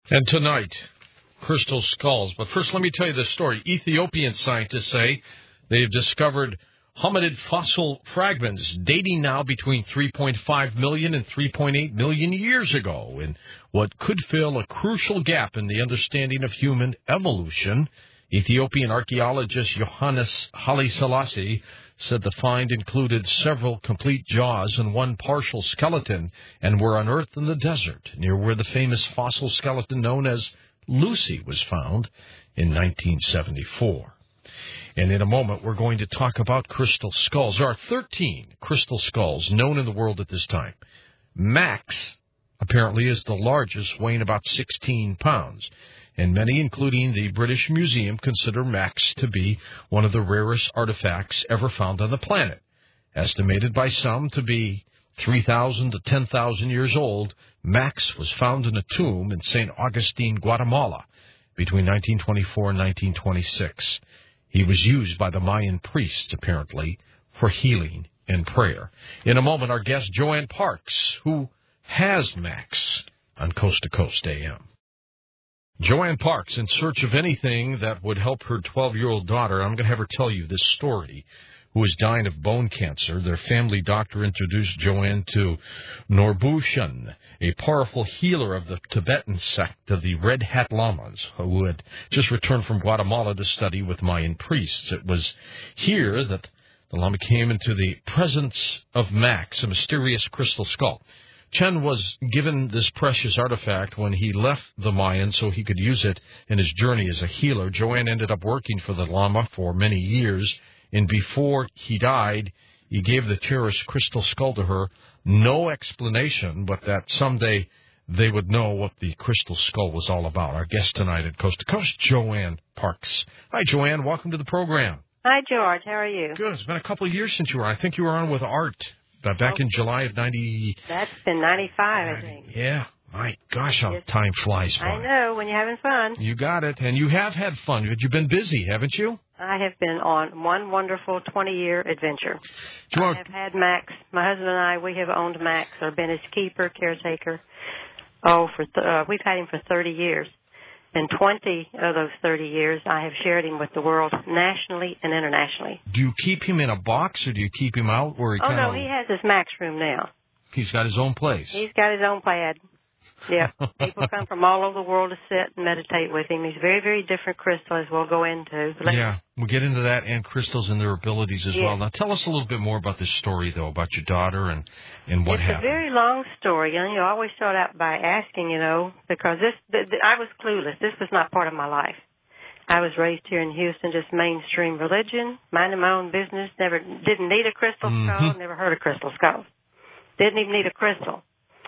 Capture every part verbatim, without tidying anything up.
And tonight, crystal skulls. But first, let me tell you this story. Ethiopian scientists say they've discovered hominid fossil fragments dating now between three point five million and three point eight million years ago in what could fill a crucial gap in the understanding of human evolution. Ethiopian archaeologist Johannes Haile Selassie said the find included several complete jaws and one partial skeleton and were unearthed in the desert near where the famous fossil skeleton known as Lucy was found in nineteen seventy-four. And in a moment, we're going to talk about crystal skulls. There are thirteen crystal skulls known in the world at this time. Max apparently is the largest, weighing about sixteen pounds. And many, including the British Museum, consider Max to be one of the rarest artifacts ever found on the planet. Estimated by some to be three thousand to ten thousand years old, Max was found in a tomb in Saint Augustine, Guatemala, between nineteen twenty-four and nineteen twenty-six. He was used by the Mayan priests, apparently, for healing and prayer. In a moment, our guest, Joanne Parks, who has Max on Coast to Coast A M. Joanne Parks, in search of anything that would help her twelve-year-old daughter, I'm going to have her tell you this story, who is dying of bone cancer. Their family doctor introduced Joanne to Norbushan, a powerful healer of the Tibetan sect of the Red Hat Lamas, who had just returned from Guatemala to study with Mayan priests. It was here that the Lama came into the presence of Max, a mysterious crystal skull. Chen was given this precious artifact when he left the Mayan so he could use it in his journey as a healer. Joanne ended up working for the Lama for many years, and before he died, he gave the cherished crystal skull to her. No explanation, but that someday they would know what the crystal skull was all about. Our guest tonight at Coast to Coast, Joanne Parks. Hi, Joanne. Welcome to the program. Hi, George. How are you? Good. It's been a couple of years since you were on. I think you were on with Art. Back oh, in July of ninety... That's been ninety-five, I think. Yeah. My gosh, how time flies by. I know, when you're having fun. You got it. And you have had fun. You've been busy, haven't you? I have been on one wonderful twenty-year adventure. George. I have had Max. My husband and I, we have owned Max, or been his keeper, caretaker. Oh, for th- uh, we've had him for thirty years. And twenty of those thirty years, I have shared him with the world nationally and internationally. Do you keep him in a box, or do you keep him out where he Oh, kind of... no, he has his Max room now. He's got his own place. He's got his own pad. Yeah. People come from all over the world to sit and meditate with him. He's a very, very different crystal, as we'll go into. Let's yeah, we'll get into that and crystals and their abilities as yeah. well. Now, tell us a little bit more about this story, though, about your daughter and, and what it's happened. It's a very long story. And you always start out by asking, you know, because this, the, the, I was clueless. This was not part of my life. I was raised here in Houston, just mainstream religion, minding my own business, never didn't need a crystal mm-hmm. skull, never heard of crystal skulls. Didn't even need a crystal.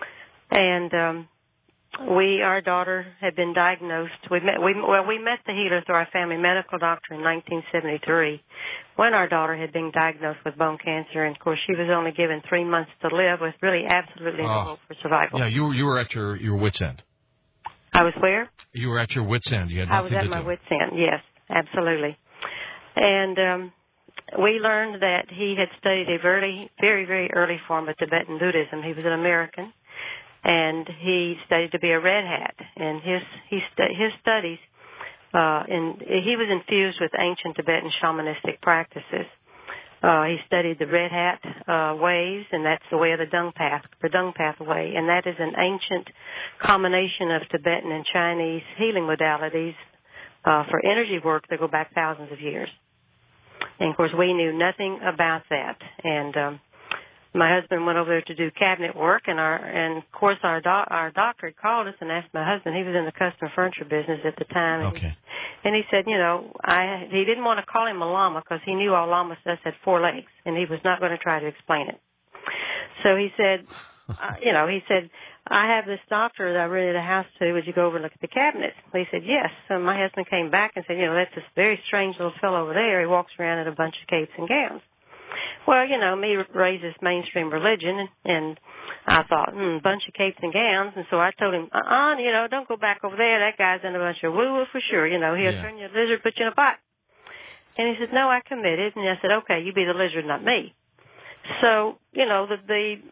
And um we, our daughter, had been diagnosed. We met, we, well, we met the healer through our family medical doctor in nineteen seventy-three when our daughter had been diagnosed with bone cancer. And, of course, she was only given three months to live with really absolutely no uh, hope for survival. Yeah, you were, you were at your, your wit's end. I was where? You were at your wit's end. You had I nothing was at to my do. wit's end, yes, absolutely. And um, we learned that he had studied a very, very, very early form of Tibetan Buddhism. He was an American. And he studied to be a red hat. And his he stu- his studies, uh, in, he was infused with ancient Tibetan shamanistic practices. Uh, he studied the red hat uh, ways, and that's the way of the dung path, the dung path way. And that is an ancient combination of Tibetan and Chinese healing modalities uh, for energy work that go back thousands of years. And, of course, we knew nothing about that. And um, my husband went over there to do cabinet work, and our and of course our doc, our doctor had called us and asked my husband. He was in the custom furniture business at the time. And okay. He, and he said, you know, I he didn't want to call him a llama because he knew all llamas just had four legs, and he was not going to try to explain it. So he said, uh, you know, he said, I have this doctor that I rented a house to. Would you go over and look at the cabinets? He said, yes. So my husband came back and said, you know, that's this very strange little fellow over there. He walks around in a bunch of capes and gowns. Well, you know, me raised this mainstream religion, and I thought, hmm, bunch of capes and gowns. And so I told him, uh-uh, you know, don't go back over there. That guy's in a bunch of woo-woo for sure. You know, he'll yeah. turn you a lizard, put you in a pot. And he said, no, I committed. And I said, okay, you be the lizard, not me. So, you know, the the,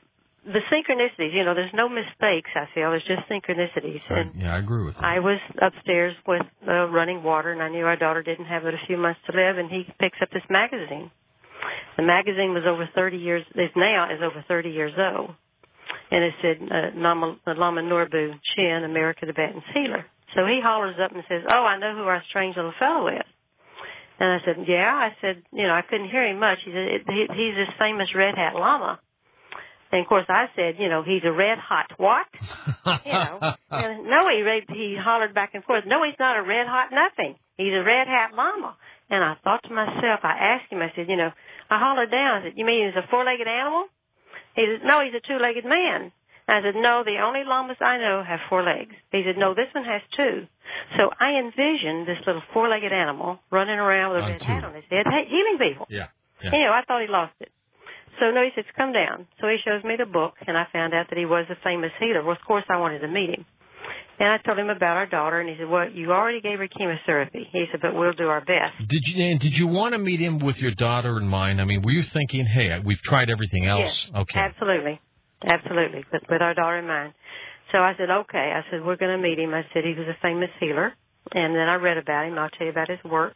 the synchronicities, you know, there's no mistakes, I feel. There's just synchronicities. Right. And yeah, I agree with that. I was upstairs with uh, running water, and I knew our daughter didn't have but a few months to live, and he picks up this magazine. The magazine was over thirty years, is now is over thirty years old. And it said, uh, Lama, Lama Norbu Chin, America Tibetan Healer. So he hollers up and says, oh, I know who our strange little fellow is. And I said, yeah. I said, you know, I couldn't hear him much. He said, he, he's this famous Red Hat Lama. And, of course, I said, you know, he's a red hot what? You know. And no, he, he hollered back and forth, no, he's not a red hot nothing. He's a Red Hat Lama. And I thought to myself, I asked him, I said, you know, I hollered down. I said, you mean he's a four-legged animal? He said, no, he's a two-legged man. I said, no, the only llamas I know have four legs. He said, no, this one has two. So I envisioned this little four-legged animal running around with a red hat on his head, healing people. Yeah. yeah. You know, I thought he lost it. So, no, he says, come down. So he shows me the book, and I found out that he was a famous healer. Well, of course, I wanted to meet him. And I told him about our daughter, and he said, well, you already gave her chemotherapy. He said, but we'll do our best. Did you and did you want to meet him with your daughter in mind? I mean, were you thinking, hey, we've tried everything else? Yes, okay. Absolutely. Absolutely, with, with our daughter in mind. So I said, okay. I said, we're going to meet him. I said he was a famous healer. And then I read about him. I'll tell you about his work.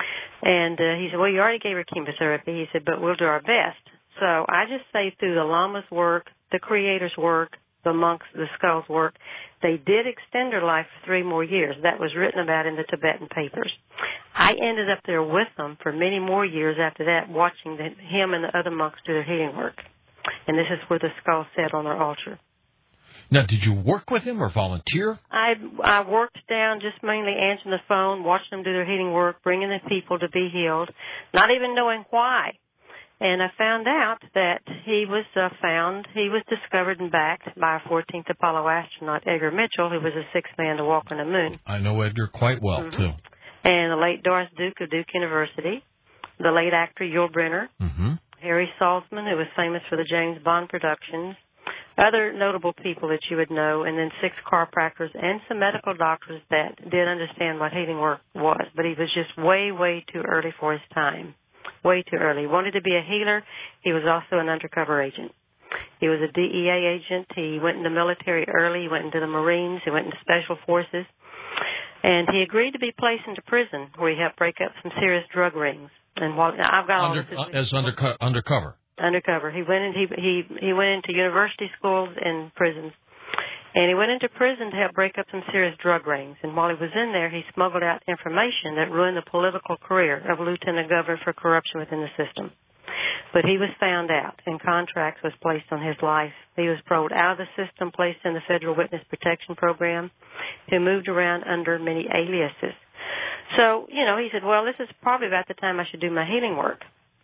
And uh, he said, well, you already gave her chemotherapy. He said, but we'll do our best. So I just say through the Lama's work, the Creator's work, the monks, the skulls work, they did extend her life for three more years. That was written about in the Tibetan papers. I ended up there with them for many more years after that, watching the, him and the other monks do their healing work. And this is where the skull sat on their altar. Now, did you work with him or volunteer? I I worked down just mainly answering the phone, watching them do their healing work, bringing the people to be healed, not even knowing why. And I found out that he was uh, found, he was discovered and backed by a fourteenth Apollo astronaut, Edgar Mitchell, who was the sixth man to walk on the moon. I know Edgar quite well, mm-hmm. too. And the late Doris Duke of Duke University, the late actor Yul Brynner, mm-hmm. Harry Saltzman, who was famous for the James Bond productions, other notable people that you would know, and then six chiropractors and some medical doctors that did understand what healing work was. But he was just way, way too early for his time. Way too early. He wanted to be a healer. He was also an undercover agent. He was a D E A agent. He went in the military early. He went into the Marines. He went into Special Forces. And he agreed to be placed into prison where he helped break up some serious drug rings. And while, now I've got all Under, this uh, as underco- undercover. Undercover. He went in, he he he went into university schools and prisons, and he went into prison to help break up some serious drug rings. And while he was in there, he smuggled out information that ruined the political career of Lieutenant Governor for corruption within the system. But he was found out, and contracts was placed on his life. He was paroled out of the system, placed in the Federal Witness Protection Program, who moved around under many aliases. So, you know, he said, well, this is probably about the time I should do my healing work.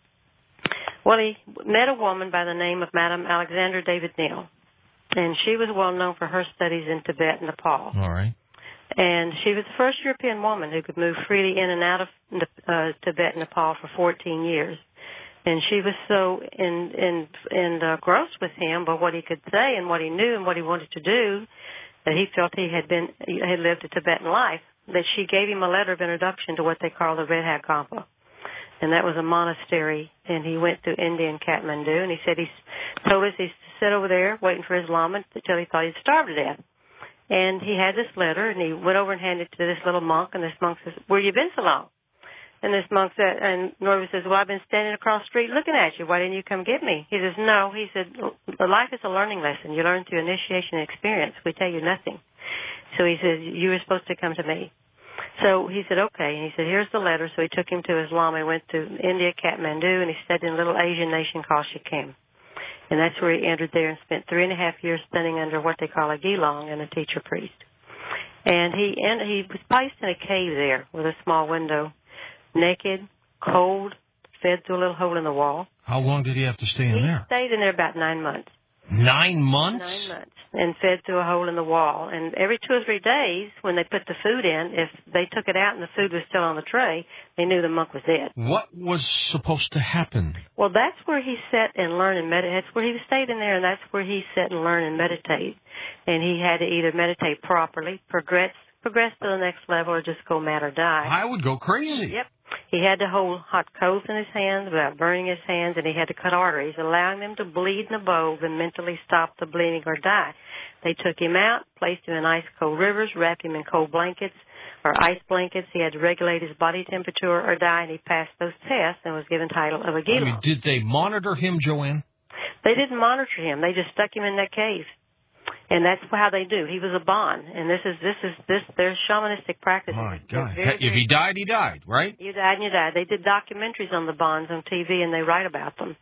Well, he met a woman by the name of Madame Alexandra David Neal, and she was well known for her studies in Tibet and Nepal. All right. And she was the first European woman who could move freely in and out of uh, Tibet and Nepal for fourteen years. And she was so in, in, in, uh, engrossed with him by what he could say and what he knew and what he wanted to do that he felt he had been he had lived a Tibetan life, that she gave him a letter of introduction to what they call the Red Hat Kampa. And that was a monastery, and he went to India and Kathmandu, and he said he told us he's to sit over there waiting for his lama until he thought he'd starve to death. And he had this letter, and he went over and handed it to this little monk, and this monk says, where you been so long? And this monk said, and Norbu says, well, I've been standing across the street looking at you. Why didn't you come get me? He says, no. He said, life is a learning lesson. You learn through initiation and experience. We tell you nothing. So he says, you were supposed to come to me. So he said, okay. And he said, here's the letter. So he took him to his lama. He went to India, Kathmandu, and he stayed in a little Asian nation called Sikkim. And that's where he entered there and spent three and a half years studying under what they call a gelong and a teacher priest. And he and he was placed in a cave there with a small window, naked, cold, fed through a little hole in the wall. How long did he have to stay in he there? He stayed in there about nine months. Nine months? Nine months. And fed through a hole in the wall. And every two or three days, when they put the food in, if they took it out and the food was still on the tray, they knew the monk was dead. What was supposed to happen? Well, that's where he sat and learned and meditate. That's where he stayed in there, and that's where he sat and learned and meditate. And he had to either meditate properly, progress, progress to the next level, or just go mad or die. I would go crazy. Yep. He had to hold hot coals in his hands without burning his hands, and he had to cut arteries, allowing them to bleed in the bowls and mentally stop the bleeding or die. They took him out, placed him in ice-cold rivers, wrapped him in cold blankets or ice blankets. He had to regulate his body temperature or die, and he passed those tests and was given title of a Gila. I mean, did they monitor him, Joanne? They didn't monitor him. They just stuck him in that cave. And that's how they do. He was a Bon, and this is this is this. There's shamanistic practices. Oh my God! Very, if he died, he died, right? You died and you died. They did documentaries on the Bons on T V, and they write about them.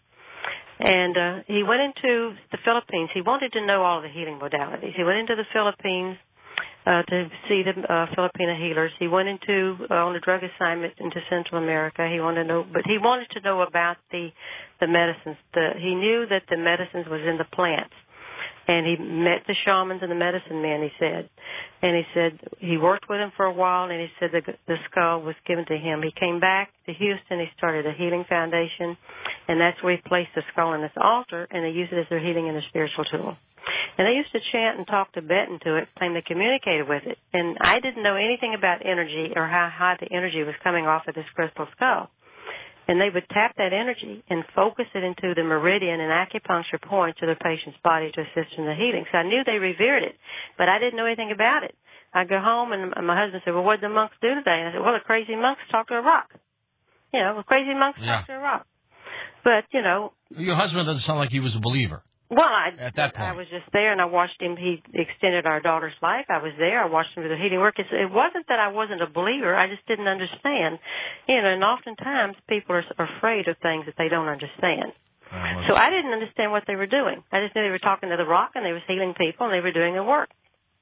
And uh, he went into the Philippines. He wanted to know all the healing modalities. He went into the Philippines uh, to see the uh, Filipino healers. He went into uh, on a drug assignment into Central America. He wanted to know, but he wanted to know about the the medicines. The, he knew that the medicines was in the plants. And he met the shamans and the medicine men, he said. And he said he worked with them for a while, and he said the, the skull was given to him. He came back to Houston. He started a healing foundation, and that's where he placed the skull on this altar, and they used it as their healing and their spiritual tool. And they used to chant and talk Tibetan to it, claim they communicated with it. And I didn't know anything about energy or how high the energy was coming off of this crystal skull. And they would tap that energy and focus it into the meridian and acupuncture points of the patient's body to assist in the healing. So I knew they revered it, but I didn't know anything about it. I'd go home, and my husband said, well, what did the monks do today? And I said, well, the crazy monks talk to a rock. You know, the crazy monks yeah. talk to a rock. But, you know. Your husband doesn't sound like he was a believer. Well, I, at that point. I was just there, and I watched him. He extended our daughter's life. I was there. I watched him do the healing work. It's, it wasn't that I wasn't a believer. I just didn't understand. You know, and oftentimes people are afraid of things that they don't understand. Oh, so I didn't understand what they were doing. I just knew they were talking to the rock, and they were healing people, and they were doing their work.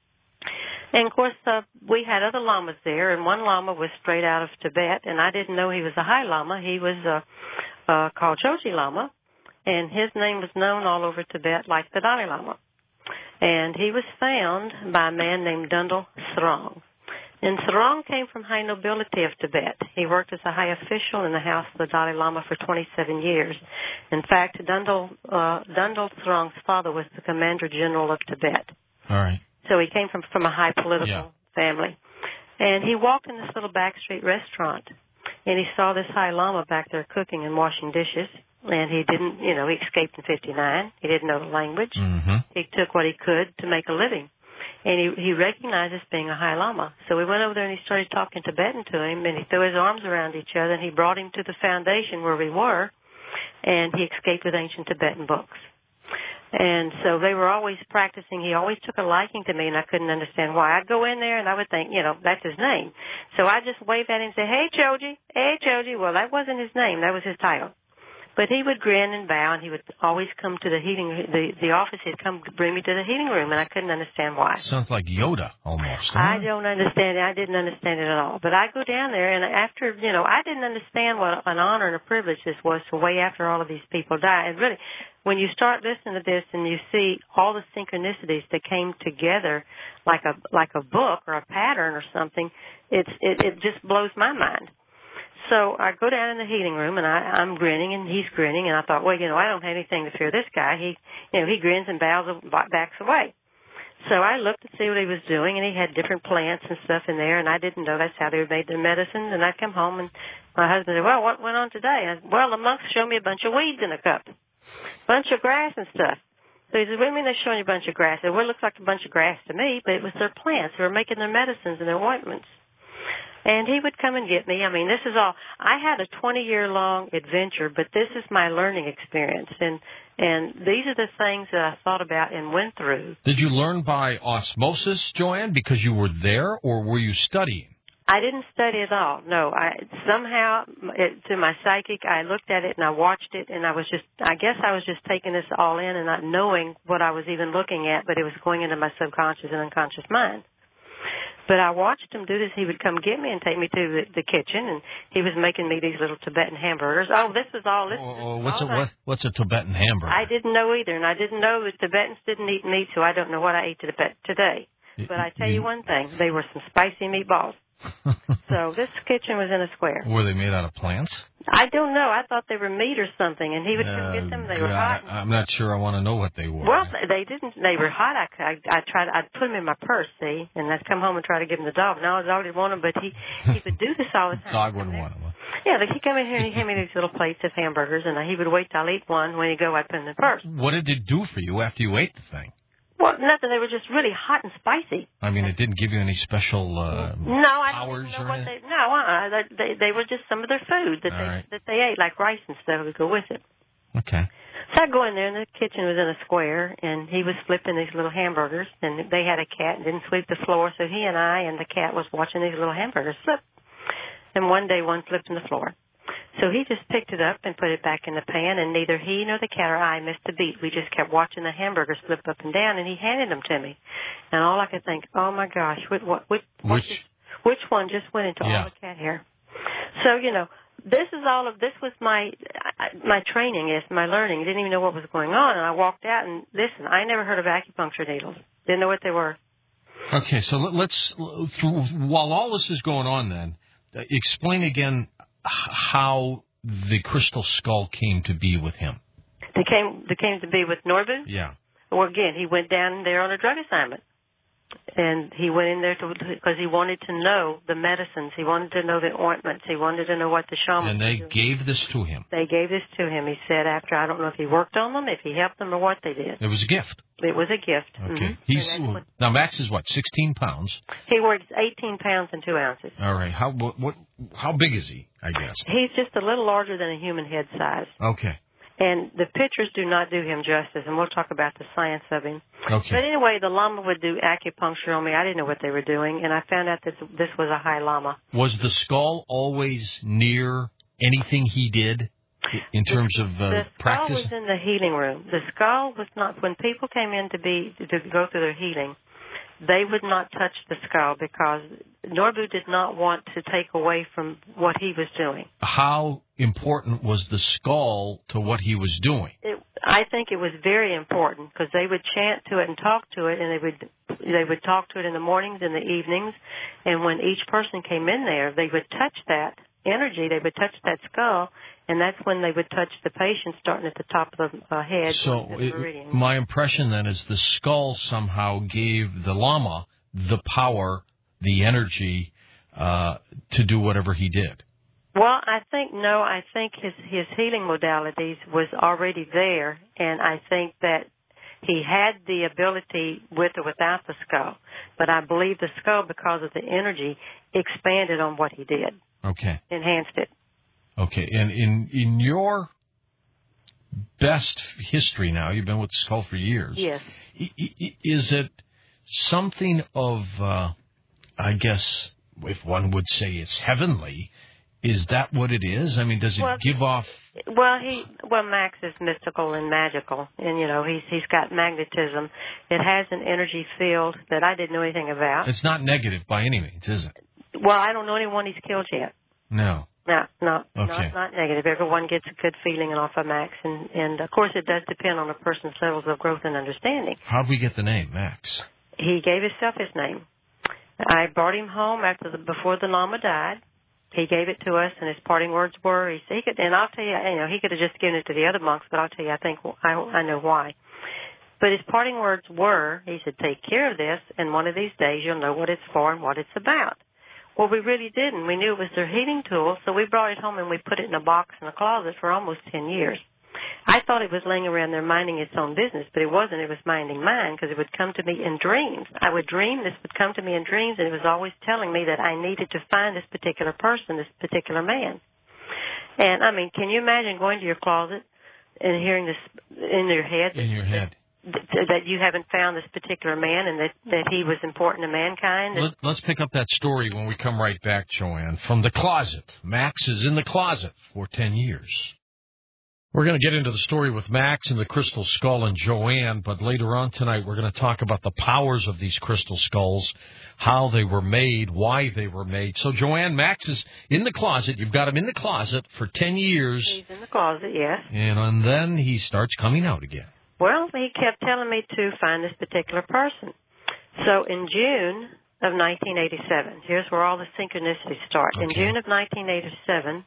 And, of course, uh, we had other lamas there, and one lama was straight out of Tibet, and I didn't know he was a high lama. He was uh, uh, called Choji Lama. And his name was known all over Tibet like the Dalai Lama. And he was found by a man named Dundal Throng. And Throng came from high nobility of Tibet. He worked as a high official in the house of the Dalai Lama for twenty-seven years. In fact, Dundal, uh, Dundal Throng's father was the Commander General of Tibet. All right. So he came from, from a high political yeah. family. And he walked in this little backstreet restaurant, and he saw this high lama back there cooking and washing dishes. And he didn't, you know, he escaped in fifty-nine. He didn't know the language. Mm-hmm. He took what he could to make a living. And he, he recognized us being a high lama. So we went over there and he started talking Tibetan to him, and he threw his arms around each other, and he brought him to the foundation where we were, and he escaped with ancient Tibetan books. And so they were always practicing. He always took a liking to me, and I couldn't understand why. I'd go in there, and I would think, you know, that's his name. So I just wave at him and say, hey, Choji, hey, Choji. Well, that wasn't his name. That was his title. But he would grin and bow, and he would always come to the healing, the, the office. He'd come to bring me to the healing room, and I couldn't understand why. Sounds like Yoda almost. Huh? I don't understand it. I didn't understand it at all. But I go down there, and after, you know, I didn't understand what an honor and a privilege this was to way after all of these people died. And really, when you start listening to this and you see all the synchronicities that came together like a like a book or a pattern or something, it's it, it just blows my mind. So I go down in the healing room, and I, I'm grinning, and he's grinning, and I thought, well, you know, I don't have anything to fear this guy. He, you know, he grins and bows, backs away. So I looked to see what he was doing, and he had different plants and stuff in there, and I didn't know that's how they made their medicines. And I'd come home, and my husband said, well, what went on today? And I said, well, the monks showed me a bunch of weeds in a cup, a bunch of grass and stuff. So he said, what do you mean they're showing you a bunch of grass? I said, well, it looks like a bunch of grass to me, but it was their plants. They were making their medicines and their ointments. And he would come and get me. I mean, this is all. I had a twenty-year-long adventure, but this is my learning experience. And and these are the things that I thought about and went through. Did you learn by osmosis, Joanne, because you were there, or were you studying? I didn't study at all. No, I somehow, it, to my psychic, I looked at it and I watched it, and I was just, I guess I was just taking this all in and not knowing what I was even looking at, but it was going into my subconscious and unconscious mind. But I watched him do this. He would come get me and take me to the, the kitchen, and he was making me these little Tibetan hamburgers. Oh, this is all. This oh, is what's all a what, what's a Tibetan hamburger? I didn't know either, and I didn't know that Tibetans didn't eat meat, so I don't know what I ate today. But I tell you one thing: they were some spicy meatballs. So this kitchen was in a square. Were they made out of plants? I don't know. I thought they were meat or something, and he would come uh, get them. They yeah, were hot. I'm not sure I want to know what they were. Well, they didn't. They were hot. I, I, I tried. I'd put them in my purse, see, and I'd come home and try to give them the dog. No, the dog didn't want them, but he he would do this all the time. Dog wouldn't want them. Yeah, but he came in here and he handed me these little plates of hamburgers, and he would wait till I eat one. When he'd go, I'd put them in first. What did it do for you after you ate the thing? Well, nothing. They were just really hot and spicy. I mean, it didn't give you any special uh, no, I powers don't know or what anything? they. No, uh, they, they they were just some of their food that All they right. that they ate, like rice and stuff would go with it. Okay. So I'd go in there, and the kitchen was in a square, and he was flipping these little hamburgers, and they had a cat and didn't sweep the floor, so he and I and the cat was watching these little hamburgers flip. And one day, one flipped on the floor. So he just picked it up and put it back in the pan, and neither he nor the cat or I missed a beat. We just kept watching the hamburgers flip up and down, and he handed them to me. And all I could think, oh, my gosh, which, which, Which, which one just went into yeah. all the cat hair? So, you know, this is all of, this was my, my training, yes, my learning. I didn't even know what was going on, and I walked out and, listen, I never heard of acupuncture needles. Didn't know what they were. Okay, so let's, through, while all this is going on then, explain again how the crystal skull came to be with him. They came, they came to be with Norbu? Yeah. Well, again, he went down there on a drug assignment. And he went in there to because he wanted to know the medicines. He wanted to know the ointments. He wanted to know what the shaman. And they gave this to him. They gave this to him. He said after, I don't know if he worked on them, if he helped them, or what they did. It was a gift. It was a gift. Okay. Mm-hmm. He's what, now Max is what, sixteen pounds? He weighs eighteen pounds and two ounces. All right. How what, what how big is he? I guess he's just a little larger than a human head size. Okay. And the pictures do not do him justice, and we'll talk about the science of him. Okay. But anyway, the Lama would do acupuncture on me. I didn't know what they were doing, and I found out that this was a high Lama. Was the skull always near anything he did in terms the, of uh, the practice? The skull was in the healing room. The skull was not, when people came in to be to go through their healing, they would not touch the skull because Norbu did not want to take away from what he was doing. How important was the skull to what he was doing? It, I think it was very important because they would chant to it and talk to it, and they would they would talk to it in the mornings and the evenings. And when each person came in there, they would touch that energy. They would touch that skull, and that's when they would touch the patient, starting at the top of the uh, head. So it, my impression then is the skull somehow gave the Lama the power, the energy uh, to do whatever he did. Well, I think, no, I think his, his healing modalities was already there, and I think that he had the ability with or without the skull. But I believe the skull, because of the energy, expanded on what he did. Okay. Enhanced it. Okay. And in, in your best history now, you've been with the skull for years. Yes. Is it something of, uh, I guess, if one would say it's heavenly, is that what it is? I mean, does it well, give off? Well, he well Max is mystical and magical, and you know he's he's got magnetism. It has an energy field that I didn't know anything about. It's not negative by any means, is it? Well, I don't know anyone he's killed yet. No. No, no, okay. no, it's not negative. Everyone gets a good feeling off of Max, and and of course it does depend on a person's levels of growth and understanding. How did we get the name Max? He gave himself his name. I brought him home after the before the Lama died. He gave it to us, and his parting words were, he, he could, and I'll tell you, you know, he could have just given it to the other monks, but I'll tell you, I think, I, I know why. But his parting words were, he said, take care of this, and one of these days you'll know what it's for and what it's about. Well, we really didn't. We knew it was their healing tool, so we brought it home and we put it in a box in a closet for almost ten years. I thought it was laying around there minding its own business, but it wasn't. It was minding mine because it would come to me in dreams. I would dream, this would come to me in dreams, and it was always telling me that I needed to find this particular person, this particular man. And, I mean, can you imagine going to your closet and hearing this in your head? In your head. That, that you haven't found this particular man and that, that he was important to mankind? Let, let's pick up that story when we come right back, Joanne. From the closet. Max is in the closet for ten years. We're going to get into the story with Max and the crystal skull and Joanne, but later on tonight we're going to talk about the powers of these crystal skulls, how they were made, why they were made. So, Joanne, Max is in the closet. You've got him in the closet for ten years. He's in the closet, yes. And, and then he starts coming out again. Well, he kept telling me to find this particular person. So in June of nineteen eighty-seven, here's where all the synchronicities start. Okay. In June of nineteen eighty-seven,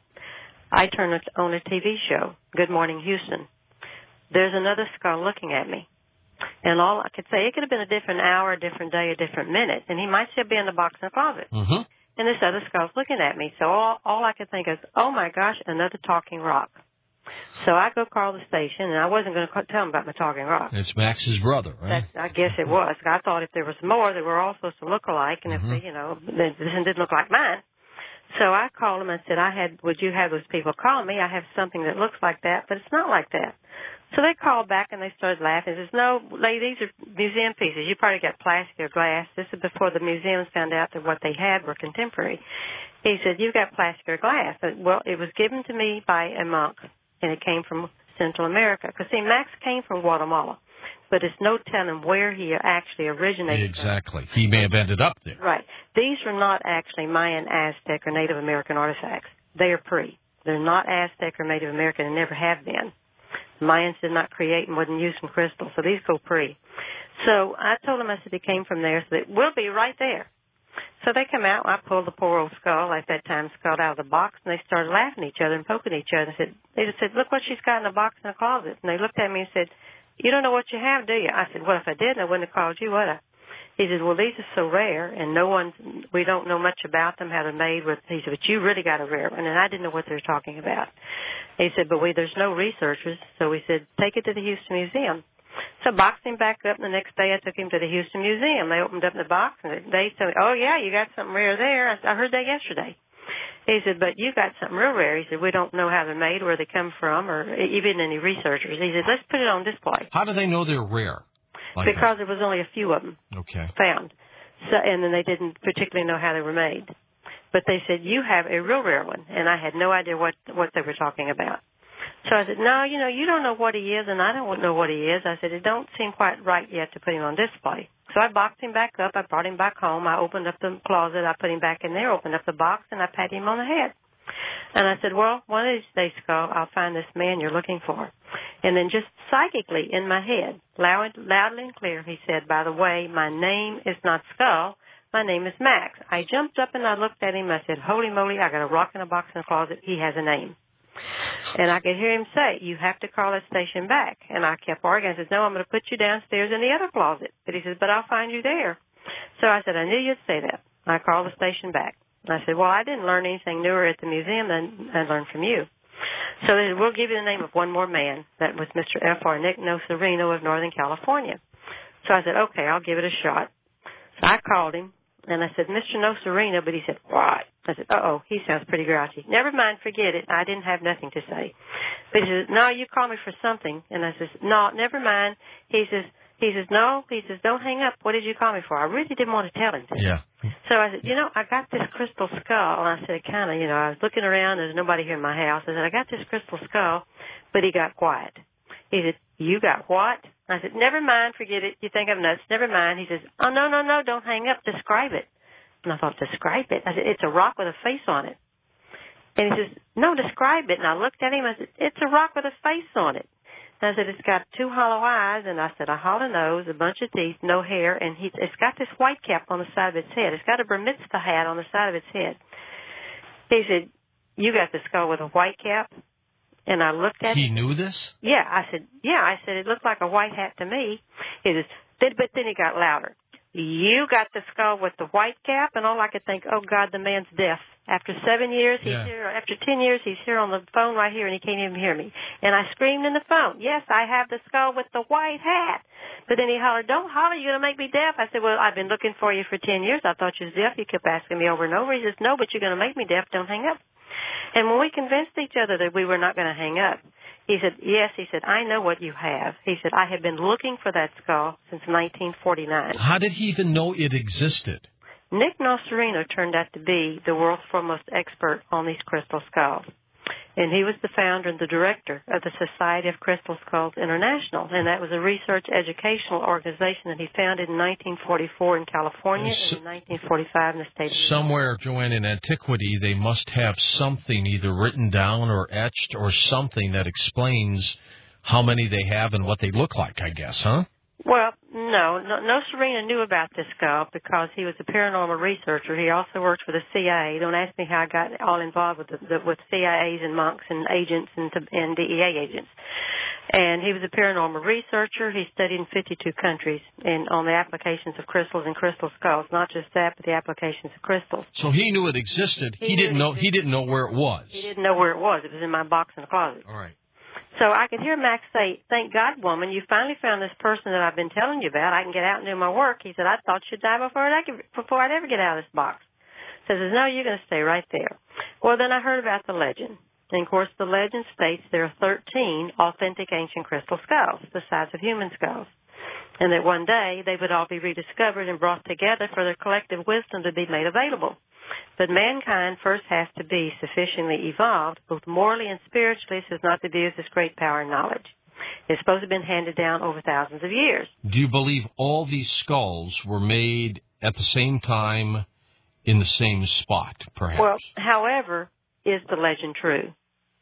I turned on a T V show, Good Morning Houston. There's another skull looking at me. And all I could say, it could have been a different hour, a different day, a different minute, and he might still be in the box in the closet. Mm-hmm. and this other skull's looking at me. So all, all I could think is, oh, my gosh, another talking rock. So I go call the station, and I wasn't going to tell them about my talking rock. It's Max's brother, right? That, I guess it was. I thought if there was more, they were all supposed to look alike, and mm-hmm. if they, you know, this didn't look like mine. So I called them and said, I had, would you have those people call me? I have something that looks like that, but it's not like that. So they called back and they started laughing. They said, no, lady, these are museum pieces. You probably got plastic or glass. This is before the museums found out that what they had were contemporary. He said, you've got plastic or glass. I said, well, it was given to me by a monk, and it came from Central America. Because, see, Max came from Guatemala, but it's no telling where he actually originated Exactly. From. He may have ended up there. Right. These are not actually Mayan, Aztec, or Native American artifacts. They are pre. They're not Aztec or Native American and never have been. The Mayans did not create and wouldn't use some crystals, so these go pre. So I told him, I said, it came from there, so that we'll be right there. So they come out, and I pulled the poor old skull, at that time skull, out of the box, and they started laughing at each other and poking each other. I said, they just said, look what she's got in the box in the closet. And they looked at me and said, you don't know what you have, do you? I said, well, if I did, I wouldn't have called you, would I? He said, well, these are so rare, and no one, we don't know much about them, how they're made. With, he said, but you really got a rare one, and I didn't know what they were talking about. He said, but we, there's no researchers, so we said, take it to the Houston Museum. So I boxed him back up, and the next day I took him to the Houston Museum. They opened up the box, and they said, oh, yeah, you got something rare there. I, said, I heard that yesterday. He said, but you got something real rare. He said, we don't know how they're made, where they come from, or even any researchers. He said, let's put it on display. How do they know they're rare? Like because that? there was only a few of them okay. found. So, and then they didn't particularly know how they were made. But they said, you have a real rare one. And I had no idea what, what they were talking about. So I said, no, you know, you don't know what he is, and I don't know what he is. I said, it don't seem quite right yet to put him on display. So I boxed him back up. I brought him back home. I opened up the closet. I put him back in there, opened up the box, and I patted him on the head. And I said, well, one of these days, Skull, I'll find this man you're looking for. And then just psychically in my head, loud, loudly and clear, he said, by the way, my name is not Skull. My name is Max. I jumped up and I looked at him. I said, holy moly, I got a rock in a box in the closet. He has a name. And I could hear him say, you have to call that station back. And I kept arguing. I said, no, I'm going to put you downstairs in the other closet. But he says, but I'll find you there. So I said, I knew you'd say that. I called the station back. And I said, well, I didn't learn anything newer at the museum than I learned from you. So they said, we'll give you the name of one more man. That was Mister F R Nick Nocerino of Northern California. So I said, okay, I'll give it a shot. So I called him, and I said, Mister Nocerino, but he said, what? I said, uh-oh, he sounds pretty grouchy. Never mind, forget it. I didn't have nothing to say. But he says, no, you call me for something. And I says, no, never mind. He says, He says, no. He says, don't hang up. What did you call me for? I really didn't want to tell him. Yeah. So I said, you know, I got this crystal skull. And I said, kind of, you know, I was looking around. There's nobody here in my house. I said, I got this crystal skull. But he got quiet. He said, you got what? I said, never mind. Forget it. You think I'm nuts. Never mind. He says, oh, no, no, no. Don't hang up. Describe it. And I thought, describe it? I said, it's a rock with a face on it. And he says, no, describe it. And I looked at him. I said, it's a rock with a face on it. And I said, it's got two hollow eyes, and I said, a hollow nose, a bunch of teeth, no hair, and he, it's got this white cap on the side of its head. It's got a bar mitzvah hat on the side of its head. He said, you got the skull with a white cap? And I looked at he him. He knew this? Yeah. I said, yeah. I said, it looked like a white hat to me. He says, but then he got louder. You got the skull with the white cap, and all I could think, oh, God, the man's deaf. After seven years, he's yeah. here. After ten years, he's here on the phone right here, and he can't even hear me. And I screamed in the phone, yes, I have the skull with the white hat. But then he hollered, don't holler, you're going to make me deaf. I said, well, I've been looking for you for ten years. I thought you was deaf. You kept asking me over and over. He says, no, but you're going to make me deaf. Don't hang up. And when we convinced each other that we were not going to hang up, he said, yes, he said, I know what you have. He said, I have been looking for that skull since nineteen forty-nine. How did he even know it existed? Nick Nocerino turned out to be the world's foremost expert on these crystal skulls. And he was the founder and the director of the Society of Crystal Skulls International. And that was a research educational organization that he founded in nineteen forty-four in California and in nineteen forty-five in the state of New York. Somewhere, Joanne, in antiquity, they must have something either written down or etched or something that explains how many they have and what they look like, I guess, huh? Well, no, no, no Serena knew about this skull because he was a paranormal researcher. He also worked for the C I A. Don't ask me how I got all involved with the, the, with C I As and monks and agents and, and D E A agents. And he was a paranormal researcher. He studied in fifty-two countries and on the applications of crystals and crystal skulls. Not just that, but the applications of crystals. So he knew it existed. He, he didn't know. Existed. He didn't know where it was. He didn't know where it was. It was in my box in the closet. All right. So I could hear Max say, "Thank God, woman, you finally found this person that I've been telling you about. I can get out and do my work." He said, "I thought you'd die before I could, before I'd ever get out of this box." So he says, "No, you're going to stay right there." Well, then I heard about the legend. And, of course, the legend states there are thirteen authentic ancient crystal skulls, the size of human skulls, and that one day they would all be rediscovered and brought together for their collective wisdom to be made available. But mankind first has to be sufficiently evolved, both morally and spiritually, so as not to abuse this great power and knowledge. It's supposed to have been handed down over thousands of years. Do you believe all these skulls were made at the same time in the same spot, perhaps? Well, however, is the legend true?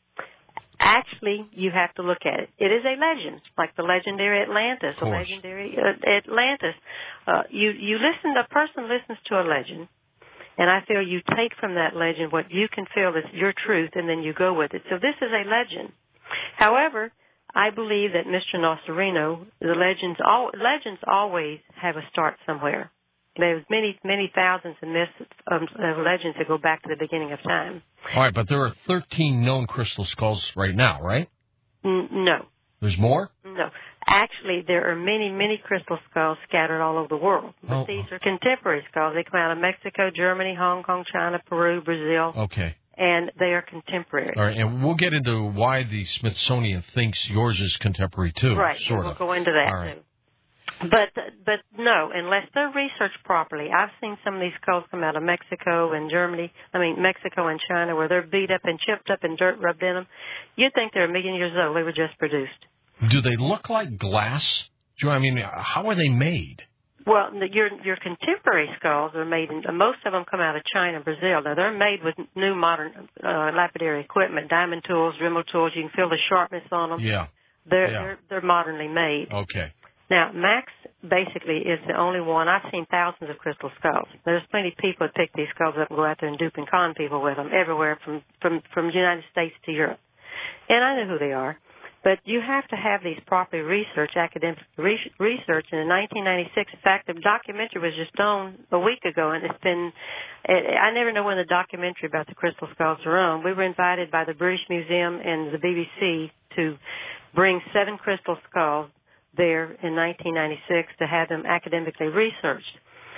Actually, you have to look at it. It is a legend, like the legendary Atlantis, the legendary uh, Atlantis. Uh, you you listen, a person listens to a legend, and I feel you take from that legend what you can feel is your truth, and then you go with it. So this is a legend. However, I believe that Mister Nocerino, the legends, all, legends always have a start somewhere. There's many, many thousands of myths of, of legends that go back to the beginning of time. All right, but there are thirteen known crystal skulls right now, right? N- no. There's more? No. Actually, there are many, many crystal skulls scattered all over the world. But oh. these are contemporary skulls. They come out of Mexico, Germany, Hong Kong, China, Peru, Brazil. Okay. And they are contemporary. All right, and we'll get into why the Smithsonian thinks yours is contemporary, too. Right, sort we'll of. go into that, all right. too. But but no, unless they're researched properly. I've seen some of these skulls come out of Mexico and Germany, I mean Mexico and China, where they're beat up and chipped up and dirt rubbed in them. You'd think they're a million years old. They were just produced. Do they look like glass? Joe, I mean, how are they made? Well, the, your your contemporary skulls are made, in, most of them come out of China and Brazil. Now, they're made with new modern uh, lapidary equipment, diamond tools, Dremel tools. You can feel the sharpness on them. Yeah. They're, yeah. they're, they're modernly made. Okay. Now, Max basically is the only one. I've seen thousands of crystal skulls. There's plenty of people that pick these skulls up and go out there and dupe and con people with them everywhere from, from, from the United States to Europe. And I know who they are. But you have to have these properly researched, academic research. And in nineteen ninety-six, in fact, the documentary was just on a week ago, and it's been, I never know when the documentary about the crystal skulls are on. We were invited by the British Museum and the B B C to bring seven crystal skulls there in nineteen ninety-six to have them academically researched.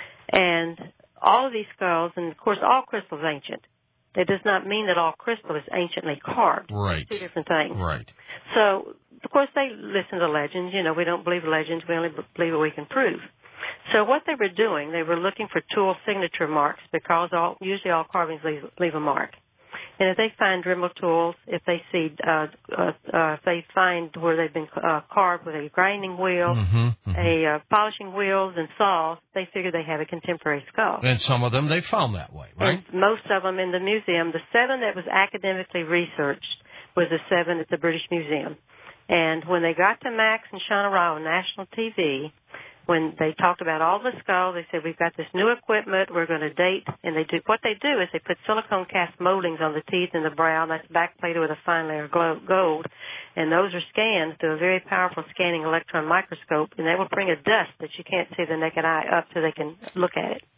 And all of these skulls, and of course all crystal is ancient. It does not mean that all crystal is anciently carved. Right. Two different things. Right. So, of course, they listen to legends. You know, we don't believe legends. We only believe what we can prove. So what they were doing, they were looking for tool signature marks because all, usually all carvings leave, leave a mark. And if they find Dremel tools, if they see, uh, uh, uh, if they find where they've been uh, carved with a grinding wheel, mm-hmm, mm-hmm. a uh, polishing wheels, and saws, they figure they have a contemporary skull. And some of them they found that way, right? And most of them in the museum. The seven that was academically researched was the seven at the British Museum. And when they got to Max and Shauna Rao on national T V, when they talked about all the skulls, they said, we've got this new equipment, we're going to date, and they do, what they do is they put silicone cast moldings on the teeth and the brow, and that's backplated with a fine layer of gold, and those are scanned through a very powerful scanning electron microscope, and they will bring a dust that you can't see the naked eye up so they can look at it.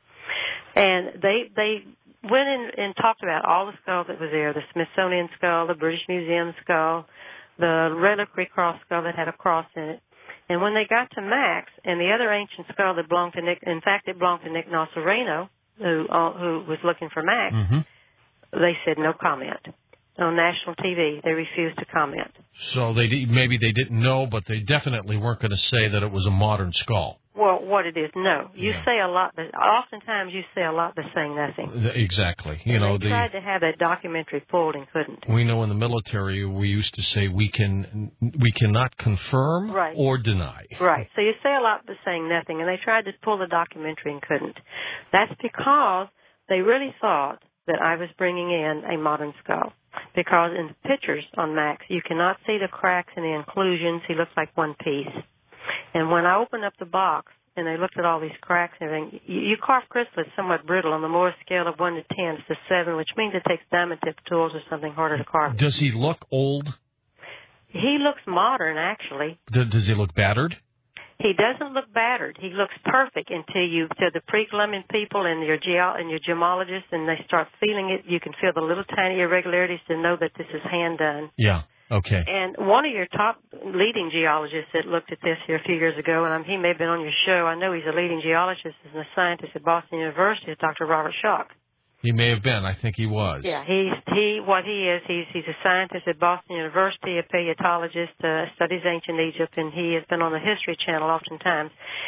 And they, they went in and talked about all the skulls that was there, the Smithsonian skull, the British Museum skull, the Reliquary Cross skull that had a cross in it. And when they got to Max and the other ancient skull that belonged to Nick, in fact, it belonged to Nick Nocerino, who uh, who was looking for Max, mm-hmm. they said no comment. On national T V, they refused to comment. So they did, maybe they didn't know, but they definitely weren't going to say that it was a modern skull. Well, what it is, no. You yeah. say a lot, but oftentimes you say a lot but saying nothing. Exactly. You and know, they the, tried to have that documentary pulled and couldn't. We know in the military we used to say we can we cannot confirm right. or deny. Right. So you say a lot but saying nothing, and they tried to pull the documentary and couldn't. That's because they really thought that I was bringing in a modern skull. Because in the pictures on Max, you cannot see the cracks and the inclusions. He looks like one piece. And when I opened up the box and they looked at all these cracks and everything, you, you carve crystal is somewhat brittle. On the Mohs scale of one to ten, it's a seven, which means it takes diamond tip tools or something harder to carve. Does he look old? He looks modern, actually. Does he look battered? He doesn't look battered. He looks perfect until you, to the pre-Columbian people and your geo and your gemologists, and they start feeling it. You can feel the little tiny irregularities to know that this is hand done. Yeah. Okay. And one of your top leading geologists that looked at this here a few years ago, and I'm, he may have been on your show. I know he's a leading geologist and a scientist at Boston University, is Doctor Robert Schoch. He may have been. I think he was. Yeah, he's he what he is. He's he's a scientist at Boston University, a paleontologist, uh, studies ancient Egypt, and he has been on the History Channel oftentimes.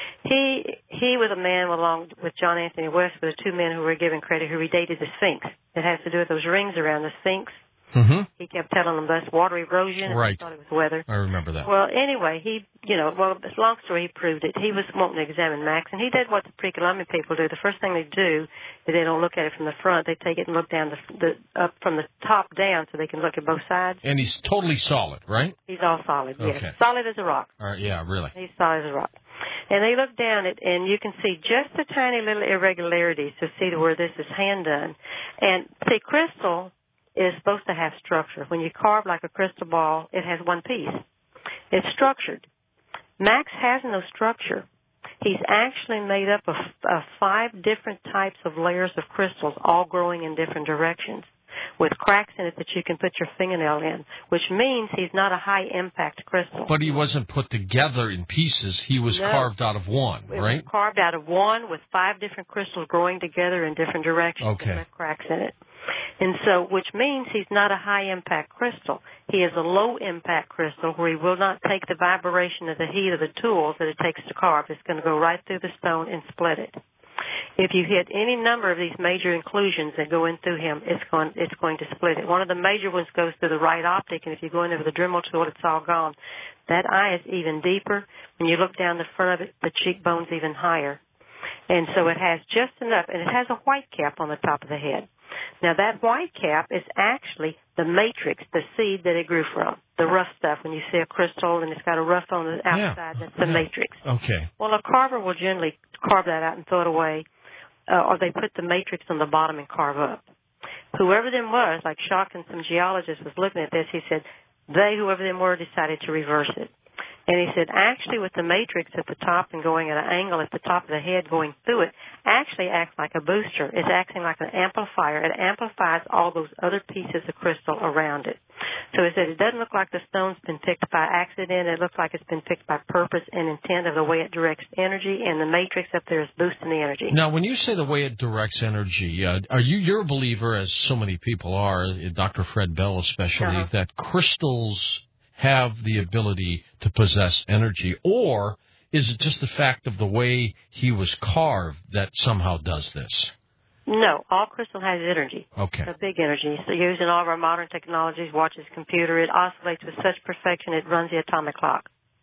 He he was a man along with John Anthony West, were the two men who were given credit who redated the Sphinx. It has to do with those rings around the Sphinx. Mm-hmm. He kept telling them that's water erosion. And right. He thought it was weather. I remember that. Well, anyway, he, you know, well, long story, he proved it. He was wanting to examine Max, and he did what the pre-Columbian people do. The first thing they do is they don't look at it from the front. They take it and look down the, the up from the top down so they can look at both sides. And he's totally solid, right? He's all solid, yes. Okay. Solid as a rock. All right, yeah, really. He's solid as a rock. And they look down it, and you can see just the tiny little irregularities to see to where this is hand done. And see, crystal is supposed to have structure. When you carve like a crystal ball, it has one piece. It's structured. Max has no structure. He's actually made up of, of five different types of layers of crystals, all growing in different directions, with cracks in it that you can put your fingernail in, which means he's not a high-impact crystal. But he wasn't put together in pieces. He was no. carved out of one, it right? Was carved out of one with five different crystals growing together in different directions okay. with cracks in it. And so, which means he's not a high-impact crystal. He is a low-impact crystal where he will not take the vibration of the heat of the tools that it takes to carve. It's going to go right through the stone and split it. If you hit any number of these major inclusions that go in through him, it's going it's going to split it. One of the major ones goes through the right optic, and if you go in there with a Dremel tool, it's all gone. That eye is even deeper. When you look down the front of it, the cheekbone's even higher. And so it has just enough, and it has a white cap on the top of the head. Now, that white cap is actually the matrix, the seed that it grew from, the rough stuff. When you see a crystal and it's got a rough on the outside, yeah. that's the yeah. matrix. Okay. Well, a carver will generally carve that out and throw it away, uh, or they put the matrix on the bottom and carve up. Whoever them was, like Schoch and some geologists was looking at this, he said, they, whoever them were, decided to reverse it. And he said, actually, with the matrix at the top and going at an angle at the top of the head going through it, actually acts like a booster. It's acting like an amplifier. It amplifies all those other pieces of crystal around it. So he said, it doesn't look like the stone's been picked by accident. It looks like it's been picked by purpose and intent of the way it directs energy, and the matrix up there is boosting the energy. Now, when you say the way it directs energy, uh, are you, you're a believer, as so many people are, Doctor Fred Bell especially, uh-huh. that crystals have the ability to possess energy, or is it just the fact of the way he was carved that somehow does this? No, all crystal has energy. Okay. A big energy. So using all of our modern technologies, watches, computer, it oscillates with such perfection it runs the atomic clock.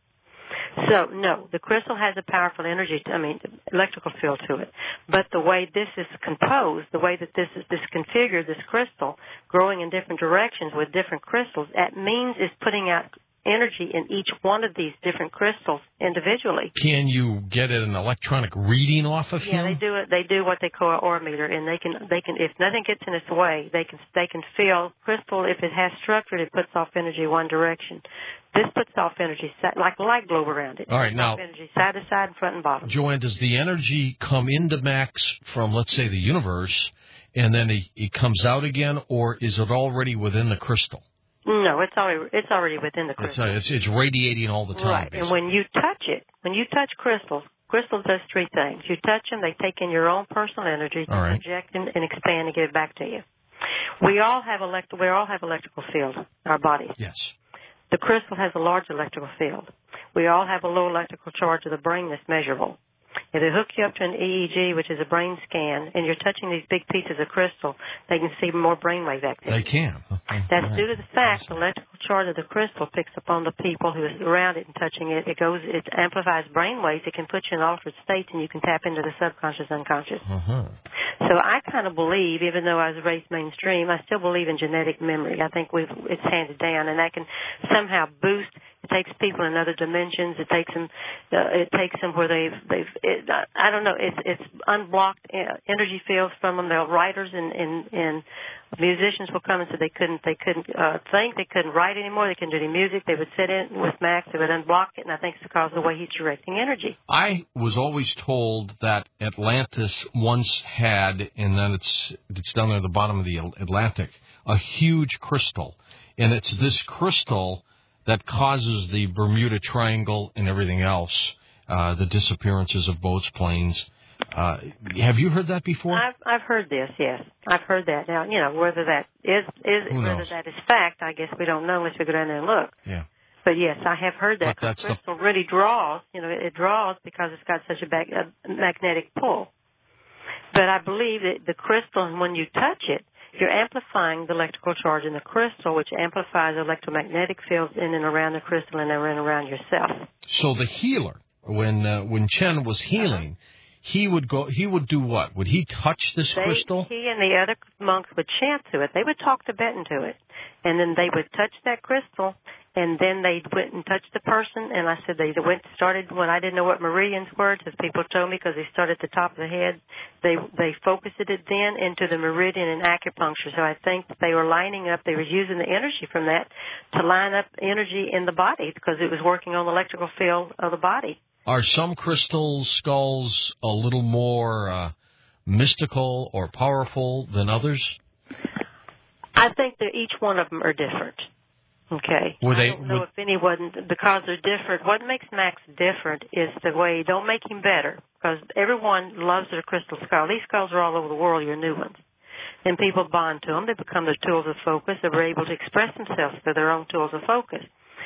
So, no, the crystal has a powerful energy, I mean, electrical field to it. But the way this is composed, the way that this is this configured, this crystal, growing in different directions with different crystals, that means it's putting out energy in each one of these different crystals individually. Can you get an electronic reading off of yeah, him? Yeah, they do it. They do what they call an aurimeter, and they can they can if nothing gets in its way, they can they can feel crystal. If it has structure, it puts off energy one direction. This puts off energy like a light globe around it. All right, now energy side to side, front and bottom. Joanne, does the energy come into Max from, let's say, the universe, and then it, it comes out again, or is it already within the crystal? No, it's already it's already within the crystal. It's, uh, it's, it's radiating all the time. Right, basically. And when you touch it, when you touch crystals, crystals does three things. You touch them, they take in your own personal energy, all right. project and, and expand and give it back to you. We all have elect we all have electrical field, our bodies. Yes. The crystal has a large electrical field. We all have a low electrical charge of the brain that's measurable. If they hook you up to an E E G, which is a brain scan, and you're touching these big pieces of crystal, they can see more brainwave activity. They can. Okay. That's right. due to the fact the electrical charge of the crystal picks up on the people who is around it and touching it. It goes, it amplifies brain waves. It can put you in altered states, and you can tap into the subconscious, unconscious. Uh-huh. So I kind of believe, even though I was raised mainstream, I still believe in genetic memory. I think we've it's handed down, and that can somehow boost It takes people in other dimensions. It takes them. Uh, it takes them where they've they've. It, I don't know. It's it's unblocked energy fields from them. The writers and, and and musicians will come and say they couldn't they couldn't uh, think, they couldn't write anymore. They couldn't do any music. They would sit in with Max. They would unblock it, and I think it's because of the way he's directing energy. I was always told that Atlantis once had, and then it's it's down there at the bottom of the Atlantic, a huge crystal, and it's this crystal that causes the Bermuda Triangle and everything else, uh, the disappearances of boats, planes. Uh, have you heard that before? I've I've heard this. Yes, I've heard that. Now, you know, whether that is is Who whether knows? that is fact, I guess we don't know unless we go down there and look. Yeah. But yes, I have heard that. But that's the crystal really draws. You know, it draws because it's got such a, back, a magnetic pull. But I believe that the crystal, when you touch it, you're amplifying the electrical charge in the crystal, which amplifies electromagnetic fields in and around the crystal and in and around yourself. So the healer, when uh, when Chen was healing, uh-huh. he would go. He would do what? Would he touch this they, crystal? He and the other monks would chant to it. They would talk Tibetan to it, and then they would touch that crystal. And then they went and touched the person, and I said they went started when I didn't know what meridians were, because people told me because they started at the top of the head. They they focused it then into the meridian and acupuncture. So I think that they were lining up. They were using the energy from that to line up energy in the body because it was working on the electrical field of the body. Are some crystal skulls a little more uh, mystical or powerful than others? I think that each one of them are different. Okay. Were they, I don't know would, if anyone, because they're different. What makes Max different is the way, don't make him better, because everyone loves their crystal skull. These skulls are all over the world, your new ones. And people bond to them. They become their tools of focus. They're able to express themselves through their own tools of focus.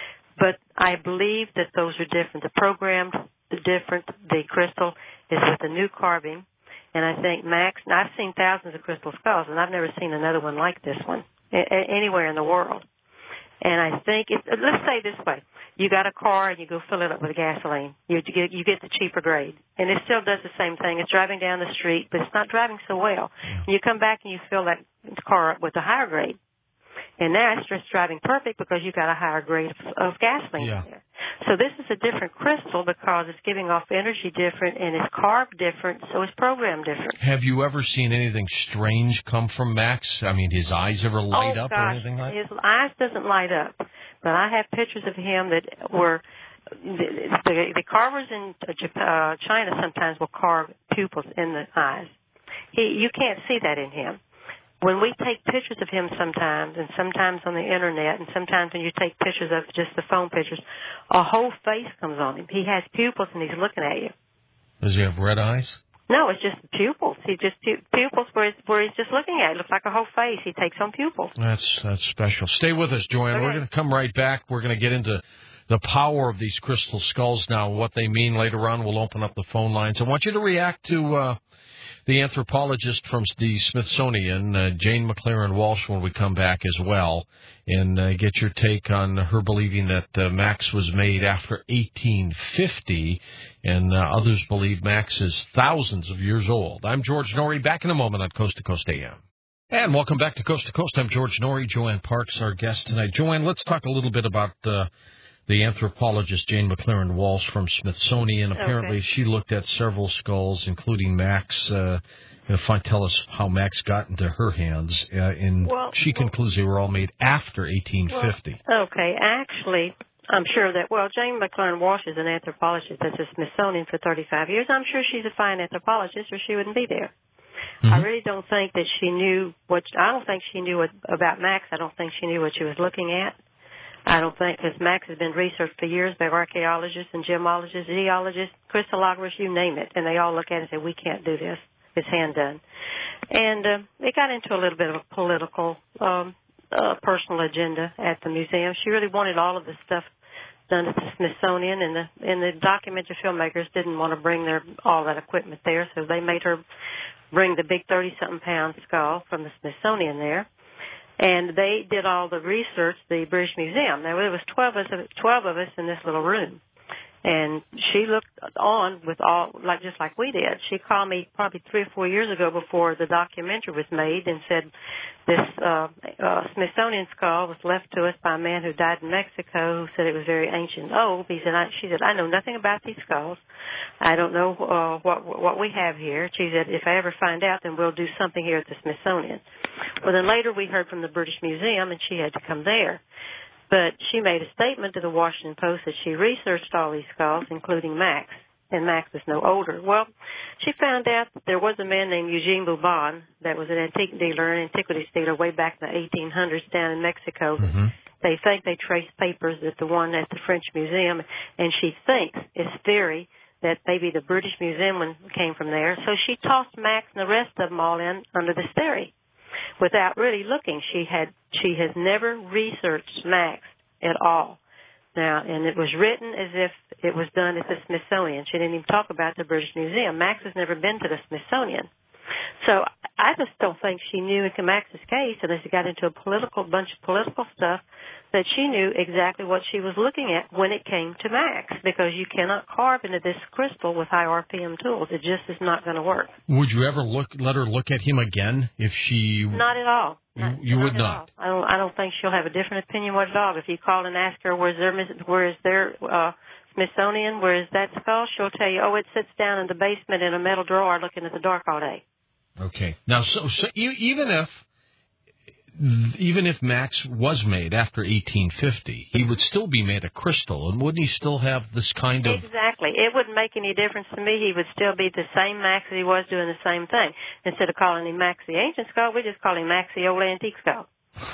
But I believe that those are different. The programmed, the different, the crystal is with a new carving. And I think Max, and I've seen thousands of crystal skulls, and I've never seen another one like this one a- anywhere in the world. And I think, it, let's say this way, you got a car and you go fill it up with gasoline. You get, you get the cheaper grade. And it still does the same thing. It's driving down the street, but it's not driving so well. Yeah. And you come back and you fill that car up with a higher grade. And now it's just driving perfect because you got a higher grade of, of gasoline yeah. in there. So this is a different crystal because it's giving off energy different and it's carved different, so it's programmed different. Have you ever seen anything strange come from Max? I mean, his eyes ever light oh, up gosh. or anything like that? His eyes doesn't light up, but I have pictures of him that were the, the, the carvers in uh, China sometimes will carve pupils in the eyes. He, you can't see that in him. When we take pictures of him sometimes, and sometimes on the internet, and sometimes when you take pictures of just the phone pictures, a whole face comes on him. He has pupils and he's looking at you. Does he have red eyes? No, it's just pupils. He just pupils where he's, where he's just looking at it. It looks like a whole face. He takes on pupils. That's that's special. Stay with us, Joanne. Okay. We're going to come right back. We're going to get into the power of these crystal skulls now, what they mean later on. We'll open up the phone lines. I want you to react to uh, the anthropologist from the Smithsonian, uh, Jane McLaren Walsh, when we come back as well, and uh, get your take on her believing that uh, Max was made after eighteen fifty, and uh, others believe Max is thousands of years old. I'm George Norrie, back in a moment on Coast to Coast A M. And welcome back to Coast to Coast. I'm George Norrie. Joanne Parks, our guest tonight. Joanne, let's talk a little bit about uh, the anthropologist Jane McLaren Walsh from Smithsonian. Apparently, okay. she looked at several skulls, including Max. Uh, if I tell us how Max got into her hands, uh, and well, she well, concludes they were all made after eighteen fifty. Well, okay, actually, I'm sure that, well, Jane McLaren Walsh is an anthropologist at the Smithsonian for thirty-five years. I'm sure she's a fine anthropologist or she wouldn't be there. Mm-hmm. I really don't think that she knew what, I don't think she knew what, about Max. I don't think she knew what she was looking at. I don't think, because Max has been researched for years by archaeologists and gemologists, geologists, crystallographers, you name it, and they all look at it and say, we can't do this. It's hand done. And uh, it got into a little bit of a political, um, uh, personal agenda at the museum. She really wanted all of this stuff done at the Smithsonian, and the and the documentary filmmakers didn't want to bring their all that equipment there, so they made her bring the big thirty-something pound skull from the Smithsonian there. And they did all the research, the British Museum. Now, there was twelve of us, twelve of us in this little room. And she looked on with all, like just like we did. She called me probably three or four years ago before the documentary was made and said this uh, uh, Smithsonian skull was left to us by a man who died in Mexico who said it was very ancient old. He said, I, she said, I know nothing about these skulls. I don't know uh, what what we have here. She said, if I ever find out, then we'll do something here at the Smithsonian. Well, then later we heard from the British Museum, and she had to come there. But she made a statement to the Washington Post that she researched all these skulls, including Max, and Max is no older. Well, she found out that there was a man named Eugene Bouban that was an antique dealer, an antiquities dealer way back in the eighteen hundreds down in Mexico. Mm-hmm. They think they traced papers at the one at the French Museum, and she thinks, it's theory, that maybe the British Museum one came from there. So she tossed Max and the rest of them all in under this theory without really looking. She had she has never researched Max at all. Now, and it was written as if it was done at the Smithsonian. She didn't even talk about the British Museum. Max has never been to the Smithsonian. So I just don't think she knew in Max's case, unless she got into a political bunch of political stuff, that she knew exactly what she was looking at when it came to Max, because you cannot carve into this crystal with high R P M tools. It just is not going to work. Would you ever look let her look at him again if she? Not at all. Not, you not would at not. All. I don't. I don't think she'll have a different opinion what at all. If you call and ask her where's their where's their uh, Smithsonian, where's that skull, she'll tell you, oh, it sits down in the basement in a metal drawer looking at the dark all day. Okay. Now, so, so even if even if Max was made after eighteen fifty, he would still be made of crystal, and wouldn't he still have this kind of... Exactly. It wouldn't make any difference to me. He would still be the same Max as he was doing the same thing. Instead of calling him Max the ancient skull, we just call him Max the old antique skull.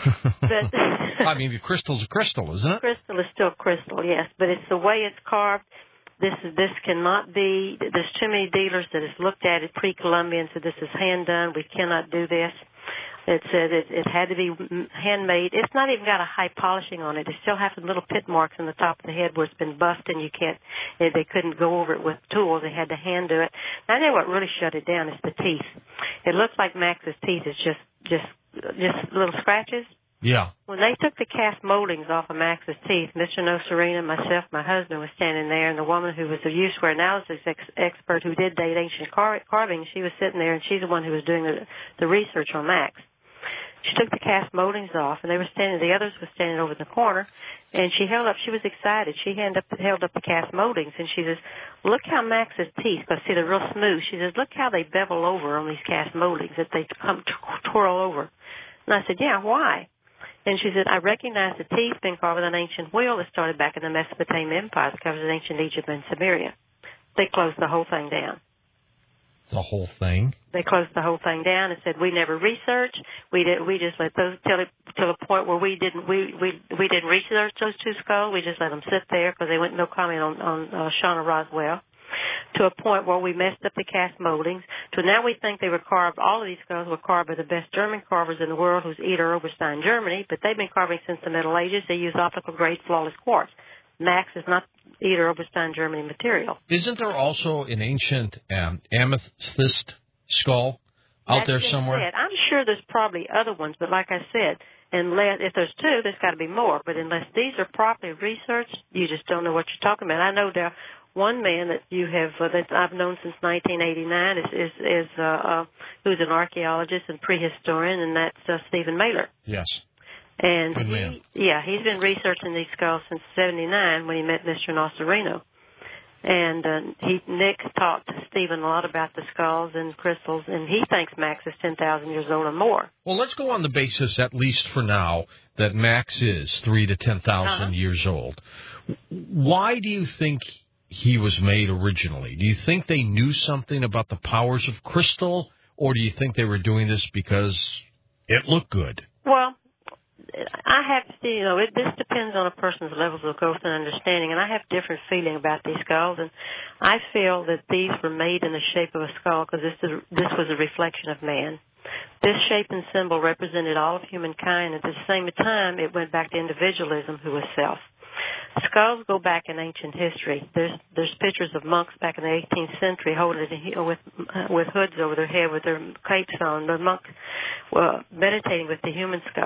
But I mean, the crystal's a crystal, isn't it? Crystal is still crystal, yes, but it's the way it's carved. This is this cannot be. There's too many dealers that has looked at it pre-Columbian, so this is hand done. We cannot do this. It said it, it had to be handmade. It's not even got a high polishing on it. It still has little pit marks on the top of the head where it's been buffed, and you can't. They, they couldn't go over it with tools. They had to hand do it. Now, I know what really shut it down is the teeth. It looks like Max's teeth is just just just little scratches. Yeah. When they took the cast moldings off of Max's teeth, Mister Nocerino, myself, my husband was standing there, and the woman who was the use-wear analysis ex- expert who did date ancient car- carving, she was sitting there, and she's the one who was doing the, the research on Max. She took the cast moldings off, and they were standing, the others were standing over in the corner, and she held up, she was excited. She held up, held up the cast moldings, and she says, look how Max's teeth, because see, they're real smooth. She says, look how they bevel over on these cast moldings, that they come t- twirl over. And I said, yeah, why? And she said, I recognize the teeth being carved with an ancient wheel that started back in the Mesopotamian Empire that covers ancient Egypt and Samaria. They closed the whole thing down. The whole thing? They closed the whole thing down and said we never researched. We did. We just let those till it, till a point where we didn't. We we we didn't research those two skulls. We just let them sit there because they went no comment on on uh, Shauna Roswell. To a point where we messed up the cast moldings. To now we think they were carved. All of these skulls were carved by the best German carvers in the world, who's Eder Oberstein, Germany. But they've been carving since the Middle Ages. They use optical grade flawless quartz. Max is not Eder Oberstein, Germany material. Isn't there also an ancient um, amethyst skull out That's there somewhere? Said. I'm sure there's probably other ones, but like I said, unless if there's two, there's got to be more. But unless these are properly researched, you just don't know what you're talking about. I know there one man that you have uh, that I've known since nineteen eighty-nine is is, is uh, uh, who's an archaeologist and prehistorian, and that's uh, Stephen Mailer. Yes. And Good he, man. yeah, he's been researching these skulls since seventy-nine when he met Mister Nocerino. And uh, he Nick talked to Stephen a lot about the skulls and crystals, and he thinks Max is ten thousand years old or more. Well, let's go on the basis, at least for now, that Max is three to ten thousand uh-huh. years old. Why do you think he was made originally? Do you think they knew something about the powers of crystal, or do you think they were doing this because it looked good? Well, I have to, you know, it, this depends on a person's levels of growth and understanding, and I have different feeling about these skulls, and I feel that these were made in the shape of a skull because this, is, this was a reflection of man. This shape and symbol represented all of humankind, and at the same time, it went back to individualism, who was self. Skulls go back in ancient history. There's there's pictures of monks back in the eighteenth century holding it with with hoods over their head with their capes on. The monks were meditating with the human skull.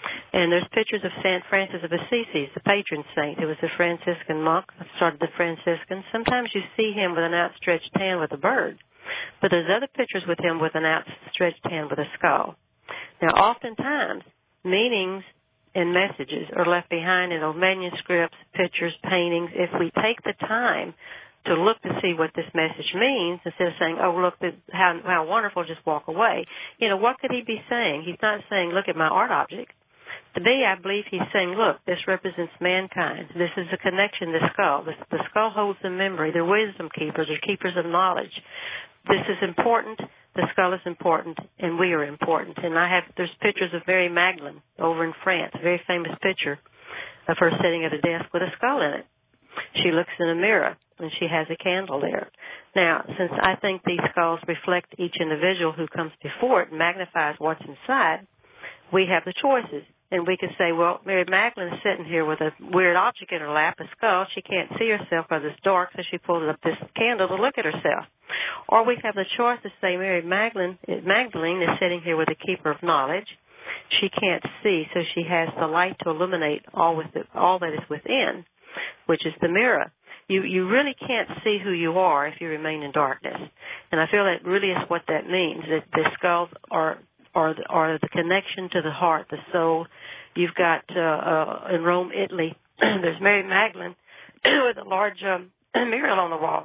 And there's pictures of Saint Francis of Assisi, the patron saint, who was a Franciscan monk, started the Franciscans. Sometimes you see him with an outstretched hand with a bird, but there's other pictures with him with an outstretched hand with a skull. Now, oftentimes, meanings and messages are left behind in old manuscripts, pictures, paintings. If we take the time to look to see what this message means, instead of saying, oh, look, how, how wonderful, just walk away. You know, what could he be saying? He's not saying, look at my art object. To me, I believe he's saying, look, this represents mankind. This is a connection, the skull. The, the skull holds the memory. They're wisdom keepers. They're keepers of knowledge. This is important. The skull is important, and we are important. And I have, there's pictures of Mary Magdalene over in France, a very famous picture of her sitting at a desk with a skull in it. She looks in a mirror, and she has a candle there. Now, since I think these skulls reflect each individual who comes before it and magnifies what's inside, we have the choices. And we could say, well, Mary Magdalene is sitting here with a weird object in her lap, a skull. She can't see herself because it's dark, so she pulls up this candle to look at herself. Or we have the choice to say Mary Magdalene, Magdalene is sitting here with a keeper of knowledge. She can't see, so she has the light to illuminate all, with the, all that is within, which is the mirror. You, you really can't see who you are if you remain in darkness. And I feel that really is what that means, that the skulls are... Or the, or the connection to the heart, the soul. You've got uh, uh, in Rome, Italy, there's Mary Magdalene with a large um, mural on the wall.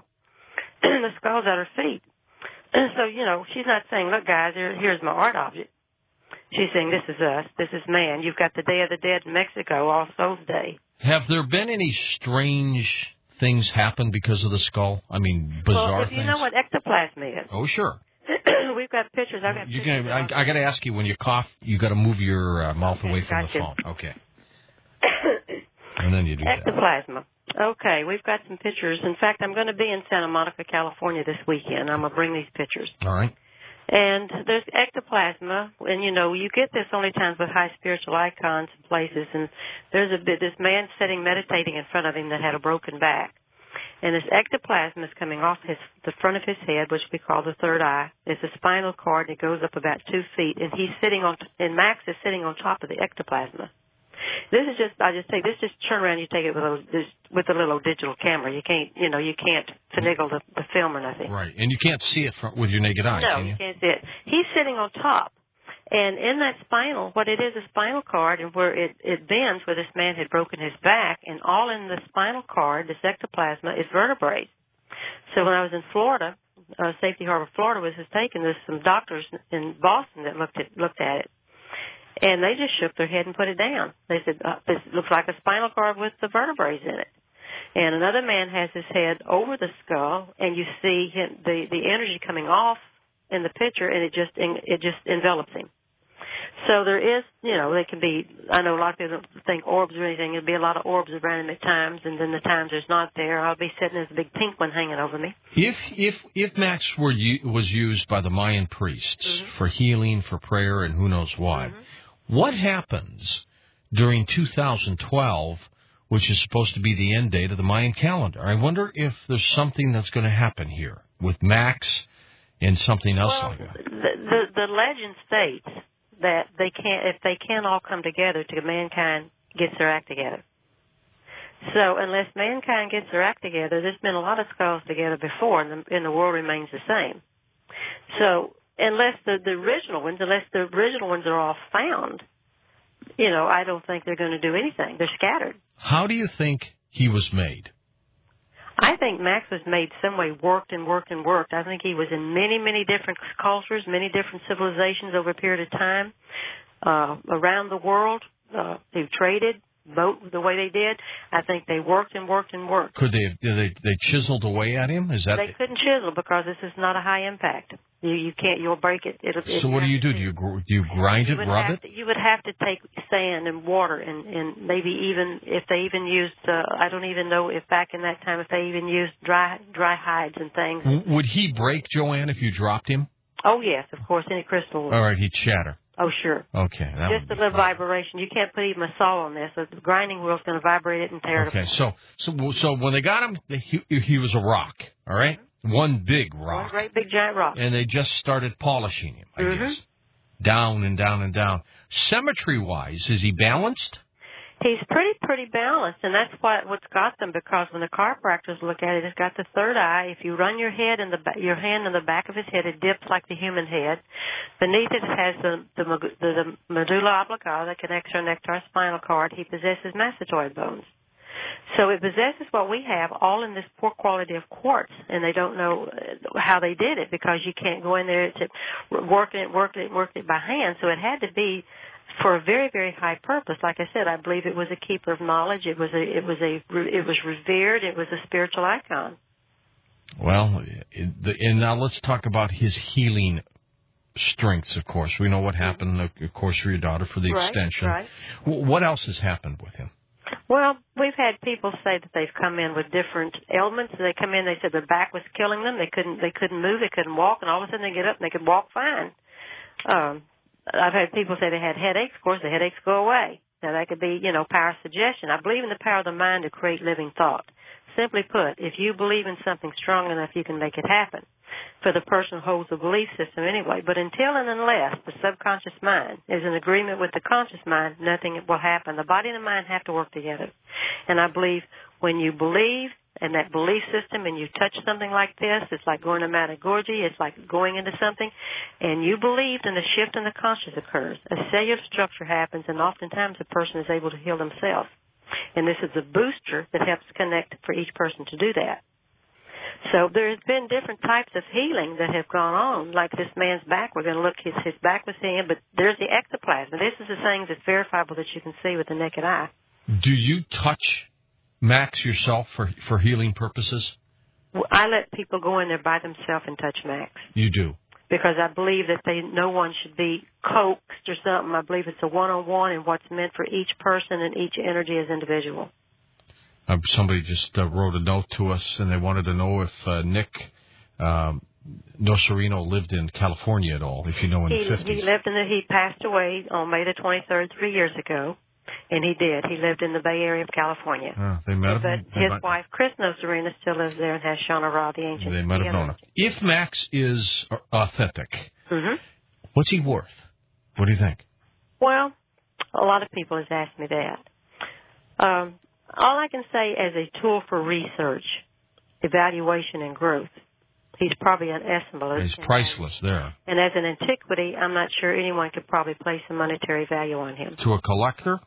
The skull's at her feet. So, you know, she's not saying, look, guys, here, here's my art object. She's saying, this is us, this is man. You've got the Day of the Dead in Mexico, All Souls Day. Have there been any strange things happen because of the skull? I mean, bizarre well, if things? you know what ectoplasm is. Oh, sure. We've got pictures. I've got you pictures. Can, I, I got to ask you, when you cough, you got to move your uh, mouth okay, away from gotcha. the phone. Okay. And then you do Ectoplasma. That. Okay, we've got some pictures. In fact, I'm going to be in Santa Monica, California this weekend. I'm going to bring these pictures. All right. And there's ectoplasma, and you know, you get this only times with high spiritual icons and places. And there's a bit, this man sitting meditating in front of him that had a broken back. And this ectoplasm is coming off his, the front of his head, which we call the third eye. It's a spinal cord, and it goes up about two feet. And he's sitting on, and Max is sitting on top of the ectoplasma. This is just, I just take this, just turn around, you take it with a, this, with a little digital camera. You can't, you know, you can't finagle the, the film or nothing. Right, and you can't see it from, with your naked eye, no, can you? you can't see it. He's sitting on top. And in that spinal, what it is, a spinal cord, and where it, it bends where this man had broken his back, and all in the spinal cord, this ectoplasma, is vertebrae. So when I was in Florida, uh, Safety Harbor, Florida was just taken, there's some doctors in Boston that looked at, looked at it. And they just shook their head and put it down. They said, uh, this looks like a spinal cord with the vertebrae in it. And another man has his head over the skull, and you see him, the, the energy coming off in the picture, and it just, it just envelops him. So there is, you know, they can be, I know a lot of people don't think orbs or anything. There'll be a lot of orbs around him at times, and then the times there's not there. I'll be sitting as a big pink one hanging over me. If if if Max were was used by the Mayan priests mm-hmm. for healing, for prayer, and who knows what, mm-hmm. what happens during two thousand twelve, which is supposed to be the end date of the Mayan calendar? I wonder if there's something that's going to happen here with Max and something else well, like that. The, the, the legend states that they can't, if they can't all come together to mankind gets their act together. So unless mankind gets their act together, there's been a lot of skulls together before, and the, and the world remains the same. So unless the, the original ones, unless the original ones are all found, you know, I don't think they're going to do anything. They're scattered. How do you think he was made? I think Max was made some way, worked and worked and worked. I think he was in many, many different cultures, many different civilizations over a period of time, uh, around the world. Uh, they traded, vote the way they did. I think they worked and worked and worked. Could they have, they, they chiseled away at him? Is that They couldn't chisel because this is not a high impact. You you can't, you'll break it. It'll, so what do you do? Do you do you grind it, rub it? To, you would have to take sand and water and, and maybe even, if they even used, uh, I don't even know if back in that time if they even used dry dry hides and things. W- would he break, Joanne, if you dropped him? Oh, yes, of course, any crystal. All right, he'd shatter. Oh, sure. Okay. That Just a little fun. Vibration. You can't put even a saw on this. So the grinding wheel's going to vibrate it and tear okay, it apart. Okay, so, so so when they got him, he, he was a rock, all right? Mm-hmm. One big rock. One great big giant rock. And they just started polishing him, I mm-hmm. guess. down and down and down. Cemetery-wise, is he balanced? He's pretty, pretty balanced, and that's what what's got them. Because when the chiropractors look at it, it's got the third eye. If you run your head in the your hand in the back of his head, it dips like the human head. Beneath it, it has the the, the, the medulla oblongata that connects our neck to our spinal cord. He possesses masseter bones, so it possesses what we have, all in this poor quality of quartz, and they don't know how they did it because you can't go in there to working it, working it, working it by hand. So it had to be for a very, very high purpose. Like I said, I believe it was a keeper of knowledge. It was a, it was a, it was revered. It was a spiritual icon. Well, and now let's talk about his healing strengths. Of course, we know what happened, of course, for your daughter for the right, extension. Right. What else has happened with him? Well, we've had people say that they've come in with different ailments. They come in, they said their back was killing them. They couldn't, they couldn't move. They couldn't walk, and all of a sudden they get up and they could walk fine. Um, I've had people say they had headaches. Of course, the headaches go away. Now, that could be, you know, power suggestion. I believe in the power of the mind to create living thought. Simply put, if you believe in something strong enough, you can make it happen. For the person who holds the belief system anyway. But until and unless the subconscious mind is in agreement with the conscious mind, nothing will happen. The body and the mind have to work together. And I believe when you believe in that belief system and you touch something like this, it's like going to Mount Gorgie, it's like going into something, and you believe, and the shift in the conscious occurs. A cellular structure happens, and oftentimes a person is able to heal themselves. And this is a booster that helps connect for each person to do that. So there's been different types of healing that have gone on, like this man's back. We're going to look, his, his back was in, but there's the ectoplasm. This is the things that's verifiable that you can see with the naked eye. Do you touch Max yourself for for healing purposes? Well, I let people go in there by themselves and touch Max. You do? Because I believe that they no one should be coaxed or something. I believe it's a one-on-one and what's meant for each person and each energy as individual. Uh, somebody just uh, wrote a note to us, and they wanted to know if uh, Nick um, Nocerino lived in California at all, if you know in he, the fifties. He lived in the, he passed away on May the twenty-third, three years ago, and he did. He lived in the Bay Area of California. Oh, they met but him. His might... wife, Chris Nocerino, still lives there and has Shauna Ra, the ancient. They might have known him. If Max is authentic, mm-hmm. what's he worth? What do you think? Well, a lot of people have asked me that. Um, all I can say as a tool for research, evaluation, and growth, he's probably inestimable. He's priceless there. And as an antiquity, I'm not sure anyone could probably place a monetary value on him. To a collector?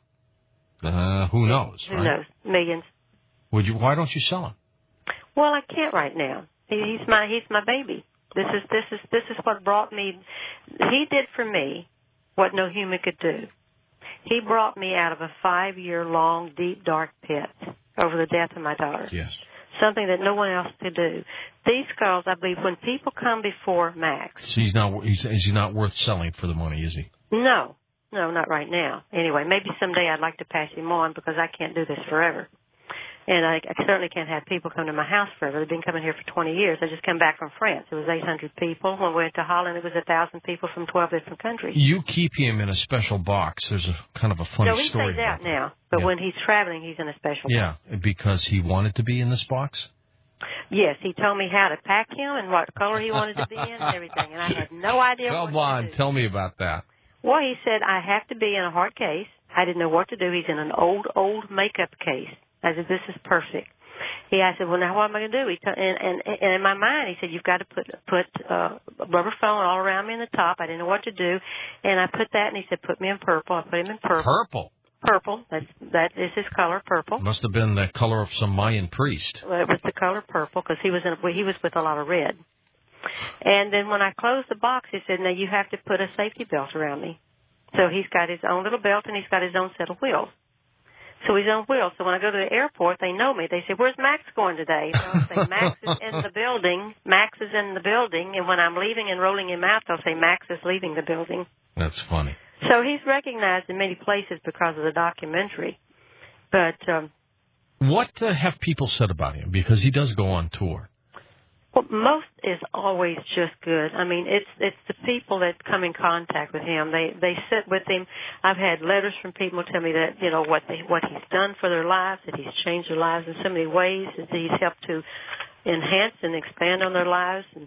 Uh, who knows? Who right? knows? Millions. Would you? Why don't you sell him? Well, I can't right now. He, he's my he's my baby. This is this is this is what brought me. He did for me what no human could do. He brought me out of a five-year-long, deep, dark pit over the death of my daughter. Yes. Something that no one else could do. These skulls, I believe, when people come before Max. So he's not. He's, is he not worth selling for the money? Is he? No, no, not right now. Anyway, maybe someday I'd like to pass him on because I can't do this forever. And I, I certainly can't have people come to my house forever. They've been coming here for twenty years. I just come back from France. It was eight hundred people. When we went to Holland, it was one thousand people from twelve different countries. You keep him in a special box. There's a kind of a funny no, he story. stays out now. But yeah. when he's traveling, he's in a special yeah, box. Yeah, because he wanted to be in this box? Yes, he told me how to pack him and what color he wanted to be in and everything. And I had no idea Come what on, to do. Tell me about that. Well, he said, I have to be in a hard case. I didn't know what to do. He's in an old, old makeup case. I said, this is perfect. He I said, well, now what am I going to do? He t- and, and, and in my mind, he said, you've got to put put uh, a rubber phone all around me in the top. I didn't know what to do. And I put that, and he said, put me in purple. I put him in purple. Purple? Purple. That's, that is his color, purple. Must have been the color of some Mayan priest. Well, it was the color purple because he was in, he was with a lot of red. And then when I closed the box, he said, now you have to put a safety belt around me. So he's got his own little belt, and he's got his own set of wheels. So he's on wheels. So when I go to the airport, they know me. They say, where's Max going today? They'll say, Max is in the building. Max is in the building. And when I'm leaving and rolling him out, they'll say, Max is leaving the building. That's funny. So he's recognized in many places because of the documentary. But um, what uh, have people said about him? Because he does go on tour. Well, most is always just good. I mean, it's it's the people that come in contact with him. They they sit with him. I've had letters from people tell me that, you know, what they what he's done for their lives, that he's changed their lives in so many ways, that he's helped to enhance and expand on their lives. And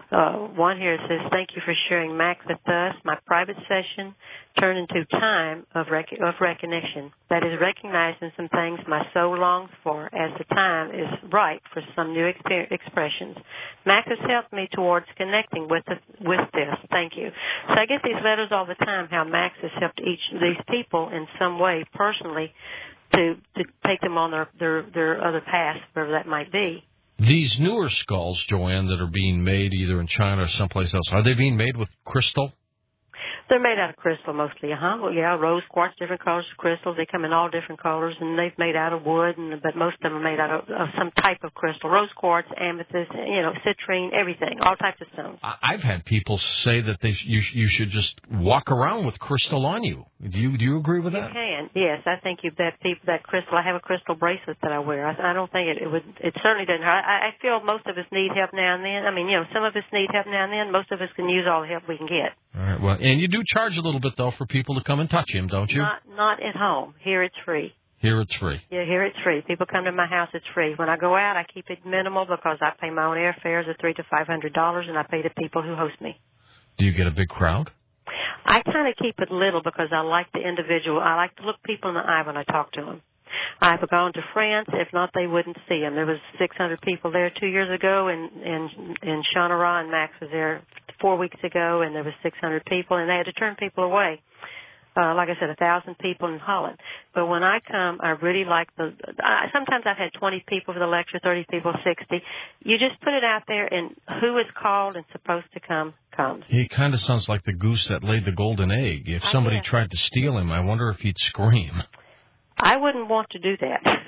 Uh, one here says, thank you for sharing Mac with us. My private session turned into time of, rec- of recognition. That is recognizing some things my soul longs for as the time is ripe for some new exper- expressions. Mac has helped me towards connecting with, the, with this. Thank you. So I get these letters all the time how Max has helped each of these people in some way personally to, to take them on their, their, their other path, wherever that might be. These newer skulls, Joanne, that are being made either in China or someplace else, are they being made with crystal? They're made out of crystal mostly, uh-huh. Well, yeah, rose quartz, different colors of crystals. They come in all different colors, and they've made out of wood, and but most of them are made out of, of some type of crystal. Rose quartz, amethyst, you know, citrine, everything, all types of stones. I've had people say that they sh- you, sh- you should just walk around with crystal on you. Do you do you agree with that? You can, yes. I think you that people that crystal. I have a crystal bracelet that I wear. I, I don't think it, it would. It certainly doesn't hurt. I, I feel most of us need help now and then. I mean, you know, some of us need help now and then. Most of us can use all the help we can get. All right. Well, and you do charge a little bit though for people to come and touch him, don't you? Not not at home. Here it's free. Here it's free. Yeah, here it's free. People come to my house, it's free. When I go out, I keep it minimal because I pay my own airfares of three to five hundred dollars, and I pay the people who host me. Do you get a big crowd? I kind of keep it little because I like the individual. I like to look people in the eye when I talk to them. I've gone to France. If not, they wouldn't see them. There was six hundred people there two years ago, and in in Shonara, and Max was there four weeks ago, and there was six hundred people, and they had to turn people away. Uh, like I said, a thousand people in Holland. But when I come, I really like the. I, sometimes I've had twenty people for the lecture, thirty people, sixty. You just put it out there, and who is called and supposed to come comes. He kind of sounds like the goose that laid the golden egg. If somebody tried to steal him, I wonder if he'd scream. I wouldn't want to do that.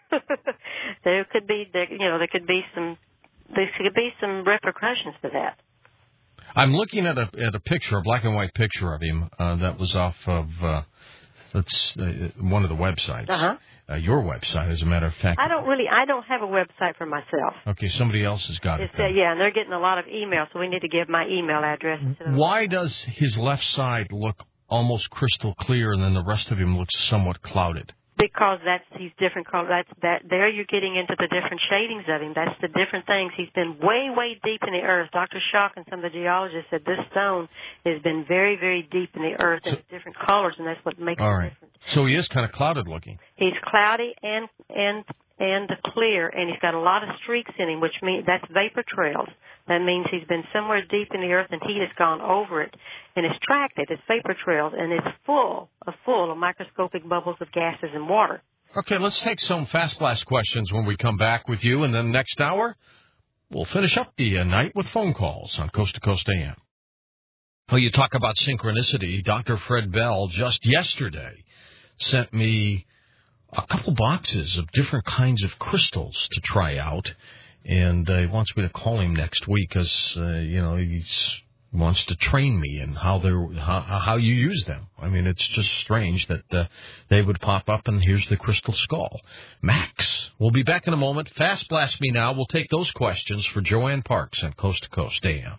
there could be, there, you know, there could be some, there could be some repercussions to that. I'm looking at a at a picture, a black and white picture of him uh, that was off of uh, that's uh, one of the websites. Uh-huh. Uh, your website, as a matter of fact. I don't really. I don't have a website for myself. Okay, somebody else has got it's, it. Then. Uh, yeah, and they're getting a lot of emails, so we need to give my email address to them. Why does his left side look almost crystal clear, and then the rest of him looks somewhat clouded? Because that's he's different color. That's that. There you're getting into the different shadings of him. That's the different things. He's been way, way deep in the earth. Doctor Schock and some of the geologists said this stone has been very, very deep in the earth, and so, different colors, and that's what makes all it right. different. So he is kind of clouded looking. He's cloudy and and and clear, and he's got a lot of streaks in him, which means that's vapor trails. That means he's been somewhere deep in the earth, and heat has gone over it, and it's tracked it. It's vapor trails, and it's full of full of microscopic bubbles of gases and water. Okay, let's take some fast blast questions when we come back with you, and then next hour we'll finish up the uh, night with phone calls on Coast to Coast A M. Well, you talk about synchronicity. Doctor Fred Bell just yesterday sent me a couple boxes of different kinds of crystals to try out, and uh, he wants me to call him next week because, uh, you know, he wants to train me in how they're how, how you use them. I mean, it's just strange that uh, they would pop up, and here's the crystal skull. Max, we'll be back in a moment. Fast Blast Me Now. We'll take those questions for Joanne Parks on Coast to Coast A M.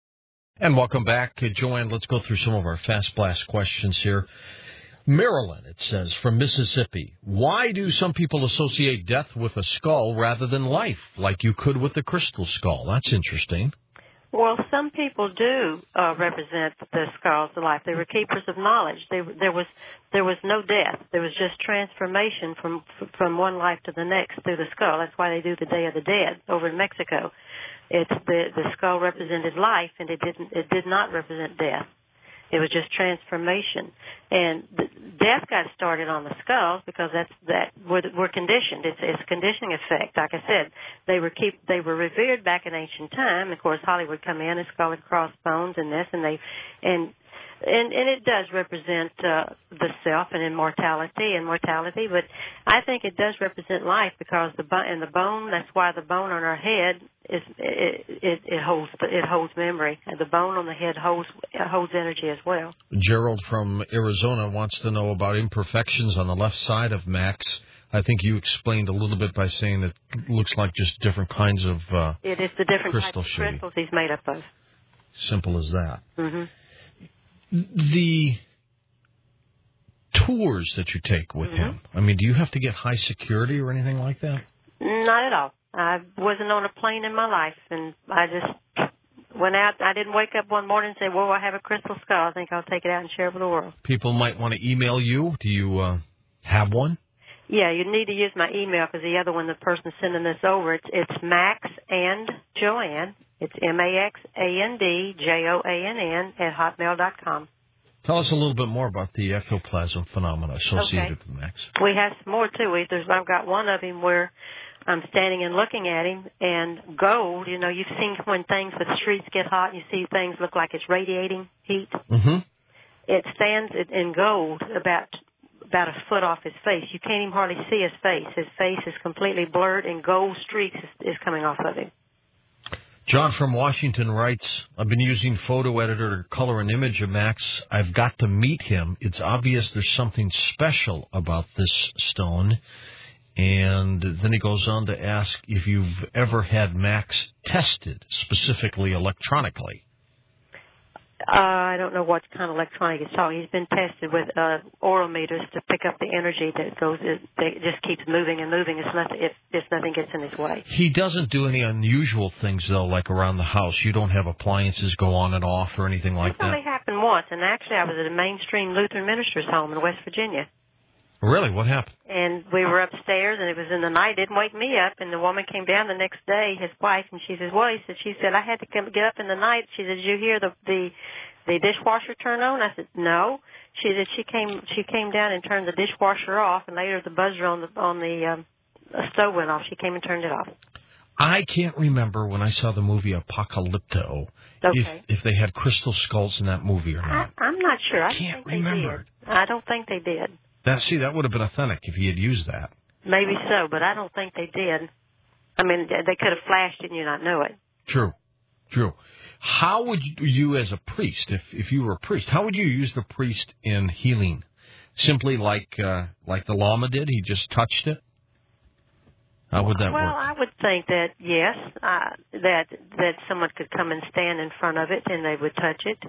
And welcome back. Uh, Joanne, let's go through some of our Fast Blast questions here. Marilyn, it says, from Mississippi, why do some people associate death with a skull rather than life, like you could with the crystal skull? That's interesting. Well, some people do uh, represent the skulls of life. They were keepers of knowledge. They, there was there was no death. There was just transformation from from one life to the next through the skull. That's why they do the Day of the Dead over in Mexico. It's the the skull represented life, and it didn't it did not represent death. It was just transformation, and the death got started on the skulls because that's that we're, we're conditioned. It's, it's a conditioning effect. Like I said, they were keep they were revered back in ancient time. Of course, Hollywood come in and skull and crossbones and this, and they and and and it does represent uh, the self and immortality and mortality. But I think it does represent life because the bone and the bone. That's why the bone on our head is it it, it holds it holds memory, and the bone on the head holds holds energy as well. Gerald from Arizona wants to know about imperfections on the left side of Max. I think you explained a little bit by saying it looks like just different kinds of uh, it is the different crystal types of crystals he's made up of. Simple as that. Mm-hmm. The tours that you take with mm-hmm. him, I mean, do you have to get high security or anything like that? Not at all. I wasn't on a plane in my life, and I just went out. I didn't wake up one morning and say, well, I have a crystal skull. I think I'll take it out and share it with the world. People might want to email you. Do you uh, have one? Yeah, you need to use my email because the other one, the person sending this over, it's, it's Max and Joanne. It's M A X A N D J O A N N at hotmail dot com. Tell us a little bit more about the ectoplasm phenomena associated okay. with Max. We have some more, too. We, there's, I've got one of him where I'm standing and looking at him, and gold, you know, you've seen when things with streets get hot, you see things look like it's radiating heat. Mm-hmm. It stands in gold about about a foot off his face. You can't even hardly see his face. His face is completely blurred, and gold streaks is, is coming off of him. John from Washington writes, I've been using Photo Editor to color an image of Max. I've got to meet him. It's obvious there's something special about this stone. And then he goes on to ask if you've ever had Max tested, specifically electronically. Uh, I don't know what kind of electronic he's talking. He's been tested with uh, orometers to pick up the energy that goes. That just keeps moving and moving. It's nothing. If, if nothing gets in his way. He doesn't do any unusual things though, like around the house. You don't have appliances go on and off or anything like that. That only happened once, and actually, I was at a mainstream Lutheran minister's home in West Virginia. Really? What happened? And we were upstairs, and it was in the night. It didn't wake me up, and the woman came down the next day, his wife, and she says, well, he said, she said, I had to come, get up in the night. She said, did you hear the, the, the dishwasher turn on? I said, no. She said, she came, she came down and turned the dishwasher off, and later the buzzer on the, on the, um, stove went off. She came and turned it off. I can't remember when I saw the movie Apocalypto, okay. if, if they had crystal skulls in that movie or not. I, I'm not sure. I can't think remember. They did. I don't think they did. That, see, that would have been authentic if he had used that. Maybe so, but I don't think they did. I mean, they could have flashed it and you not know it. True, true. How would you, you as a priest, if, if you were a priest, how would you use the priest in healing? Simply like uh, like the Lama did? He just touched it? How would that well, work? Well, I would think that, yes, uh, that that someone could come and stand in front of it and they would touch it.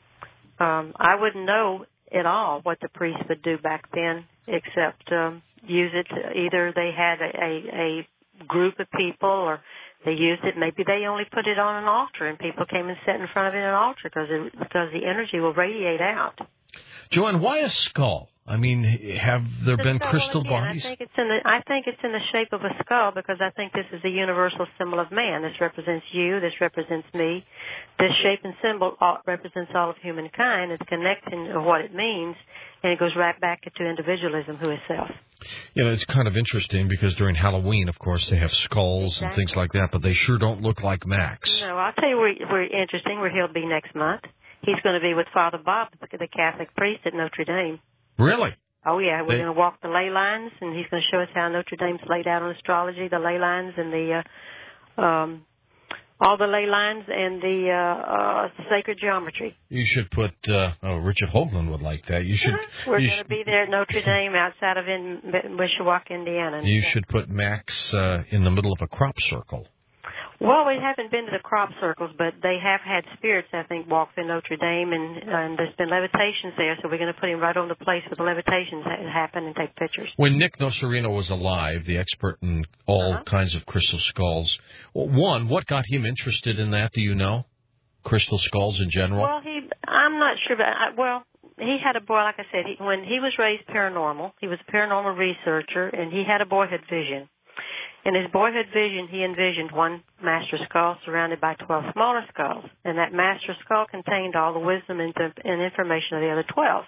Um, I wouldn't know at all what the priest would do back then, except um, use it. Either they had a, a, a group of people, or they used it. Maybe they only put it on an altar, and people came and sat in front of it on an altar because it, because the energy will radiate out. Joanne, why a skull? I mean, have there the been skull, crystal again, bodies? I think it's in the I think it's in the shape of a skull because I think this is the universal symbol of man. This represents you. This represents me. This shape and symbol all, represents all of humankind. It's connecting of what it means, and it goes right back into individualism, who is self. You know, it's kind of interesting because during Halloween, of course, they have skulls exactly. and things like that, but they sure don't look like Max. No, I'll tell you where, where interesting, where he'll be next month. He's going to be with Father Bob, the Catholic priest at Notre Dame. Really? Oh, yeah. We're they... going to walk the ley lines, and he's going to show us how Notre Dame's laid out on astrology, the ley lines and the, uh, um, all the ley lines and the uh, uh, sacred geometry. You should put, uh, oh, Richard Hoagland would like that. You should. We're you going to sh- be there at Notre Dame outside of in, Mishawaka, Indiana. You should put Max uh, in the middle of a crop circle. Well, we haven't been to the crop circles, but they have had spirits, I think, walk through Notre Dame, and, and there's been levitations there, so we're going to put him right on the place where the levitations happen and take pictures. When Nick Nocerino was alive, the expert in all uh-huh. kinds of crystal skulls, well, one, what got him interested in that, do you know? Crystal skulls in general? Well, he, I'm not sure, but, I, well, he had a boy, like I said, he, when he was raised paranormal, he was a paranormal researcher, and he had a boyhood vision. In his boyhood vision, he envisioned one master skull surrounded by twelve smaller skulls, and that master skull contained all the wisdom and, and information of the other twelve.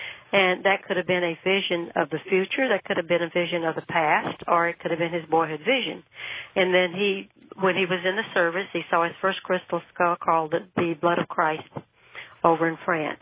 And that could have been a vision of the future, that could have been a vision of the past, or it could have been his boyhood vision. And then he, when he was in the service, he saw his first crystal skull called the, the Blood of Christ over in France.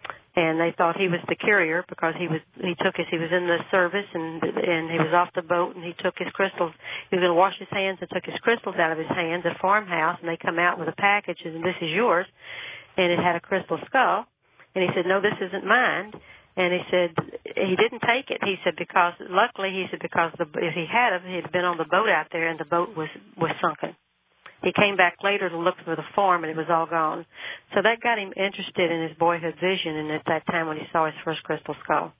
And they thought he was the carrier because he was he took his he was in the service and and he was off the boat and he took his crystals. He was going to wash his hands and took his crystals out of his hands at a farmhouse, and they come out with a package and this is yours, and it had a crystal skull. And he said, no, this isn't mine. And he said he didn't take it. He said because luckily he said because the, if he had it, he'd been on the boat out there and the boat was was sunken. He came back later to look for the farm, and it was all gone. So that got him interested in his boyhood vision, and at that time when he saw his first crystal skull.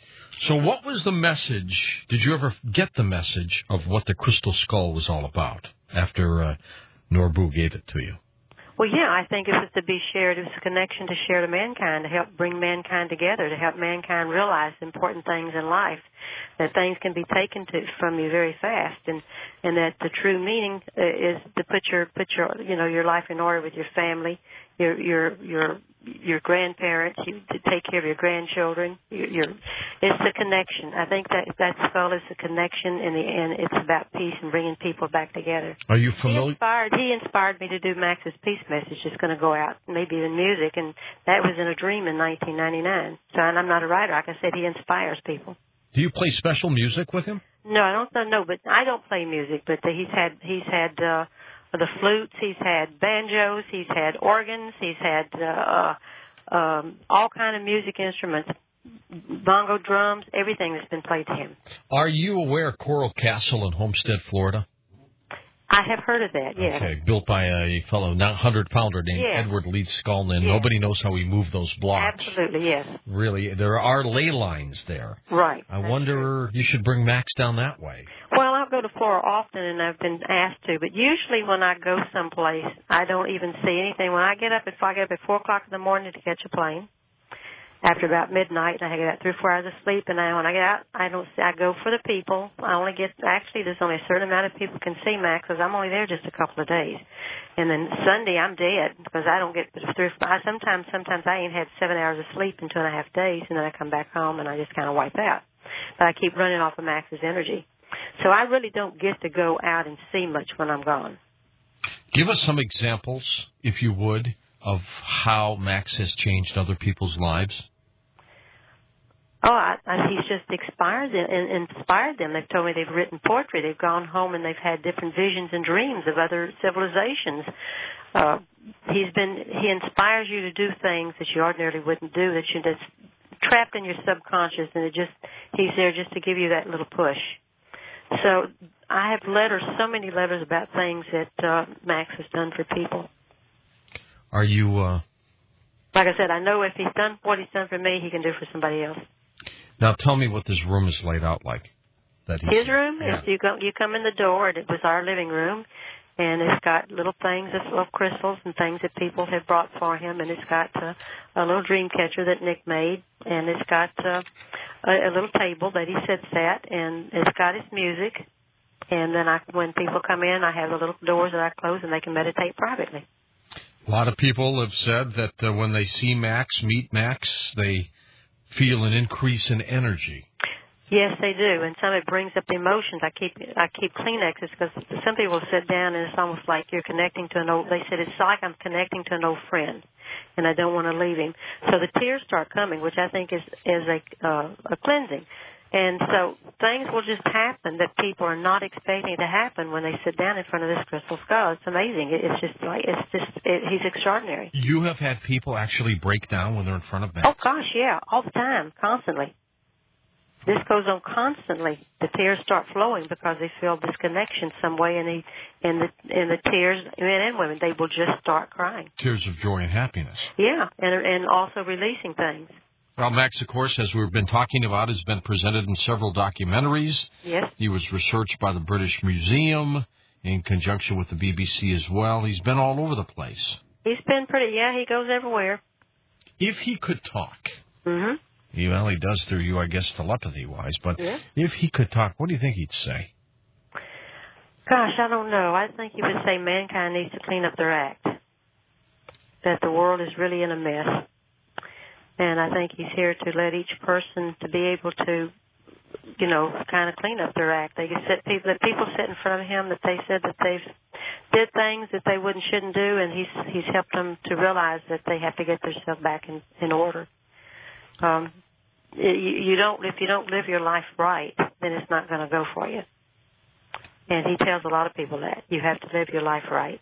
So what was the message? Did you ever get the message of what the crystal skull was all about after uh, Norbu gave it to you? Well, yeah, I think it was to be shared. It was a connection to share to mankind, to help bring mankind together, to help mankind realize important things in life, that things can be taken to, from you very fast, and and that the true meaning is to put your put your you know your life in order with your family, your your your your grandparents, you to take care of your grandchildren. Your, your it's the connection. I think that that skull is the connection. In the end, it's about peace and bringing people back together. Are you He familiar? inspired, he inspired me to do Max's peace message. It's going to go out, maybe in music, and that was in a dream in nineteen ninety-nine. So, and I'm not a writer. Like I said, he inspires people. Do you play special music with him? No, I don't know, but I don't play music. But he's had he's had uh, the flutes, he's had banjos, he's had organs, he's had uh, um, all kind of music instruments, bongo drums, everything that's been played to him. Are you aware of Coral Castle in Homestead, Florida? I have heard of that, yes. Okay, built by a fellow, now hundred-pounder named Yeah. Edward Lee Scullin. Yeah. Nobody knows how he moved those blocks. Absolutely, yes. Really, there are ley lines there. Right. I wonder, you should bring Max down that way. Well, I'll go to Florida often, and I've been asked to, but usually when I go someplace, I don't even see anything. When I get up, if I get up at four o'clock in the morning to catch a plane, after about midnight, and I get out three or four hours of sleep, and I, when I get out, I don't. I go for the people. I only get, actually, there's only a certain amount of people can see Max, because I'm only there just a couple of days. And then Sunday, I'm dead, because I don't get three or five. Sometimes, sometimes I ain't had seven hours of sleep in two and a half days, and then I come back home, and I just kind of wipe out. But I keep running off of Max's energy. So I really don't get to go out and see much when I'm gone. Give us some examples, if you would, of how Max has changed other people's lives. Oh, I, I, he's just inspired them, and inspired them. They've told me they've written poetry. They've gone home and they've had different visions and dreams of other civilizations. Uh, he's been, he inspires you to do things that you ordinarily wouldn't do, that you just trapped in your subconscious, and it just, he's there just to give you that little push. So I have letters, so many letters about things that uh, Max has done for people. Are you... Uh... Like I said, I know if he's done what he's done for me, he can do for somebody else. Now tell me what this room is laid out like. That he's, His room yeah. is you go you come in the door, and it was our living room, and it's got little things of little crystals and things that people have brought for him, and it's got uh, a little dream catcher that Nick made, and it's got uh, a, a little table that he sits at, and it's got his music, and then I, when people come in, I have the little doors that I close, and they can meditate privately. A lot of people have said that uh, when they see Max, meet Max, they feel an increase in energy. Yes, they do, and some it brings up the emotions. I keep I keep Kleenexes because some people sit down and it's almost like you're connecting to an old. They said it's like I'm connecting to an old friend, and I don't want to leave him. So the tears start coming, which I think is is a uh, a cleansing, and so things will just happen that people are not expecting to happen when they sit down in front of this crystal skull. It's amazing. It, it's just like it's just it, he's extraordinary. You have had people actually break down when they're in front of Max? Oh gosh, yeah, all the time, constantly. This goes on constantly. The tears start flowing because they feel this connection some way, and the and the and the tears, men and women, they will just start crying. Tears of joy and happiness. Yeah, and and also releasing things. Well, Max, of course, as we've been talking about, has been presented in several documentaries. Yes. He was researched by the British Museum in conjunction with the B B C as well. He's been all over the place. He's been pretty. Yeah, he goes everywhere. If he could talk. Mm-hmm. Well, he does through you, I guess, telepathy-wise. But yeah. If he could talk, what do you think he'd say? Gosh, I don't know. I think he would say mankind needs to clean up their act. That the world is really in a mess. And I think he's here to let each person to be able to, you know, kind of clean up their act. They can sit people that people sit in front of him that they said that they've did things that they wouldn't shouldn't do, and he's he's helped them to realize that they have to get themselves back in, in order. Um, you, you don't if you don't live your life right, then it's not going to go for you. And he tells a lot of people that you have to live your life right.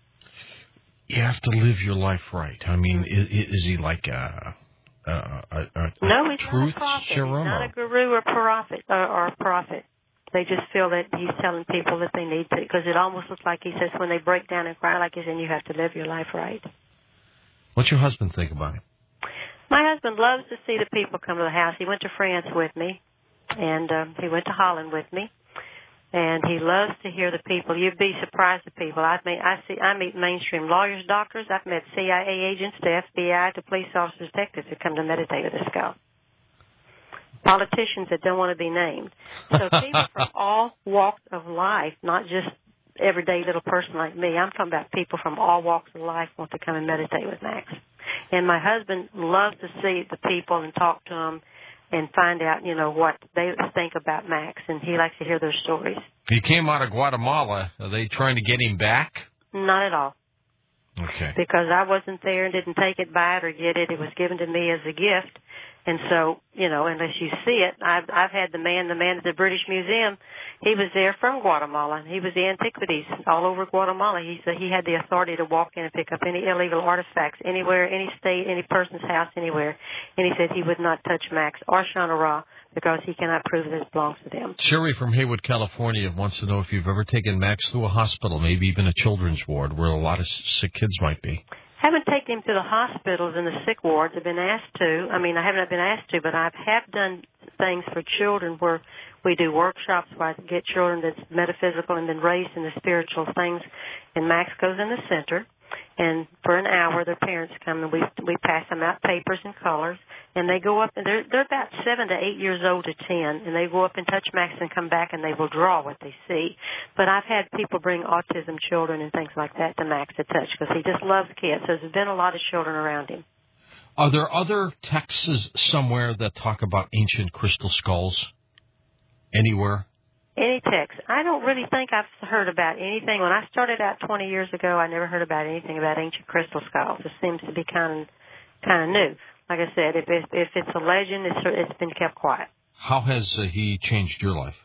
You have to live your life right. I mean, is, is he like a a, a, a no, he's truth not a prophet. serum? He's not a guru or prophet or, or a prophet. They just feel that he's telling people that they need to, because it almost looks like he says when they break down and cry like he's in, you have to live your life right. What's your husband think about him? My husband loves to see the people come to the house. He went to France with me, and um, he went to Holland with me. And he loves to hear the people. You'd be surprised at people. I've met, I see, I meet mainstream lawyers, doctors. I've met C I A agents, to F B I, to police officers, detectives who come to meditate with this skull. Politicians that don't want to be named. So people from all walks of life, not just everyday little person like me. I'm talking about people from all walks of life want to come and meditate with Max. And my husband loves to see the people and talk to them and find out, you know, what they think about Max, and he likes to hear their stories. He came out of Guatemala. Are they trying to get him back? Not at all. Okay. Because I wasn't there and didn't take it, buy it, or get it. It was given to me as a gift. And so, you know, unless you see it, I've, I've had the man, the man at the British Museum, he was there from Guatemala, and he was the antiquities all over Guatemala. He said he had the authority to walk in and pick up any illegal artifacts anywhere, any state, any person's house, anywhere. And he said he would not touch Max or Shana Ra because he cannot prove that it belongs to them. Sherry from Haywood, California wants to know if you've ever taken Max to a hospital, maybe even a children's ward where a lot of sick kids might be. Haven't taken him to the hospitals and the sick wards. I've been asked to. I mean, I haven't been asked to, but I have done things for children where we do workshops where I get children that's metaphysical and been raised in the spiritual things. And Max goes in the center, and for an hour, their parents come, and we we pass them out papers and colors, and they go up, and they're, they're about seven to eight years old to ten, and they go up and touch Max and come back, and they will draw what they see. But I've had people bring autism children and things like that to Max to touch because he just loves kids. So there's been a lot of children around him. Are there other texts somewhere that talk about ancient crystal skulls? Anywhere? Any text. I don't really think I've heard about anything. When I started out twenty years ago, I never heard about anything about ancient crystal skulls. It seems to be kind of kind of new. Like I said, if it's, if it's a legend, it's, it's been kept quiet. How has uh, he changed your life?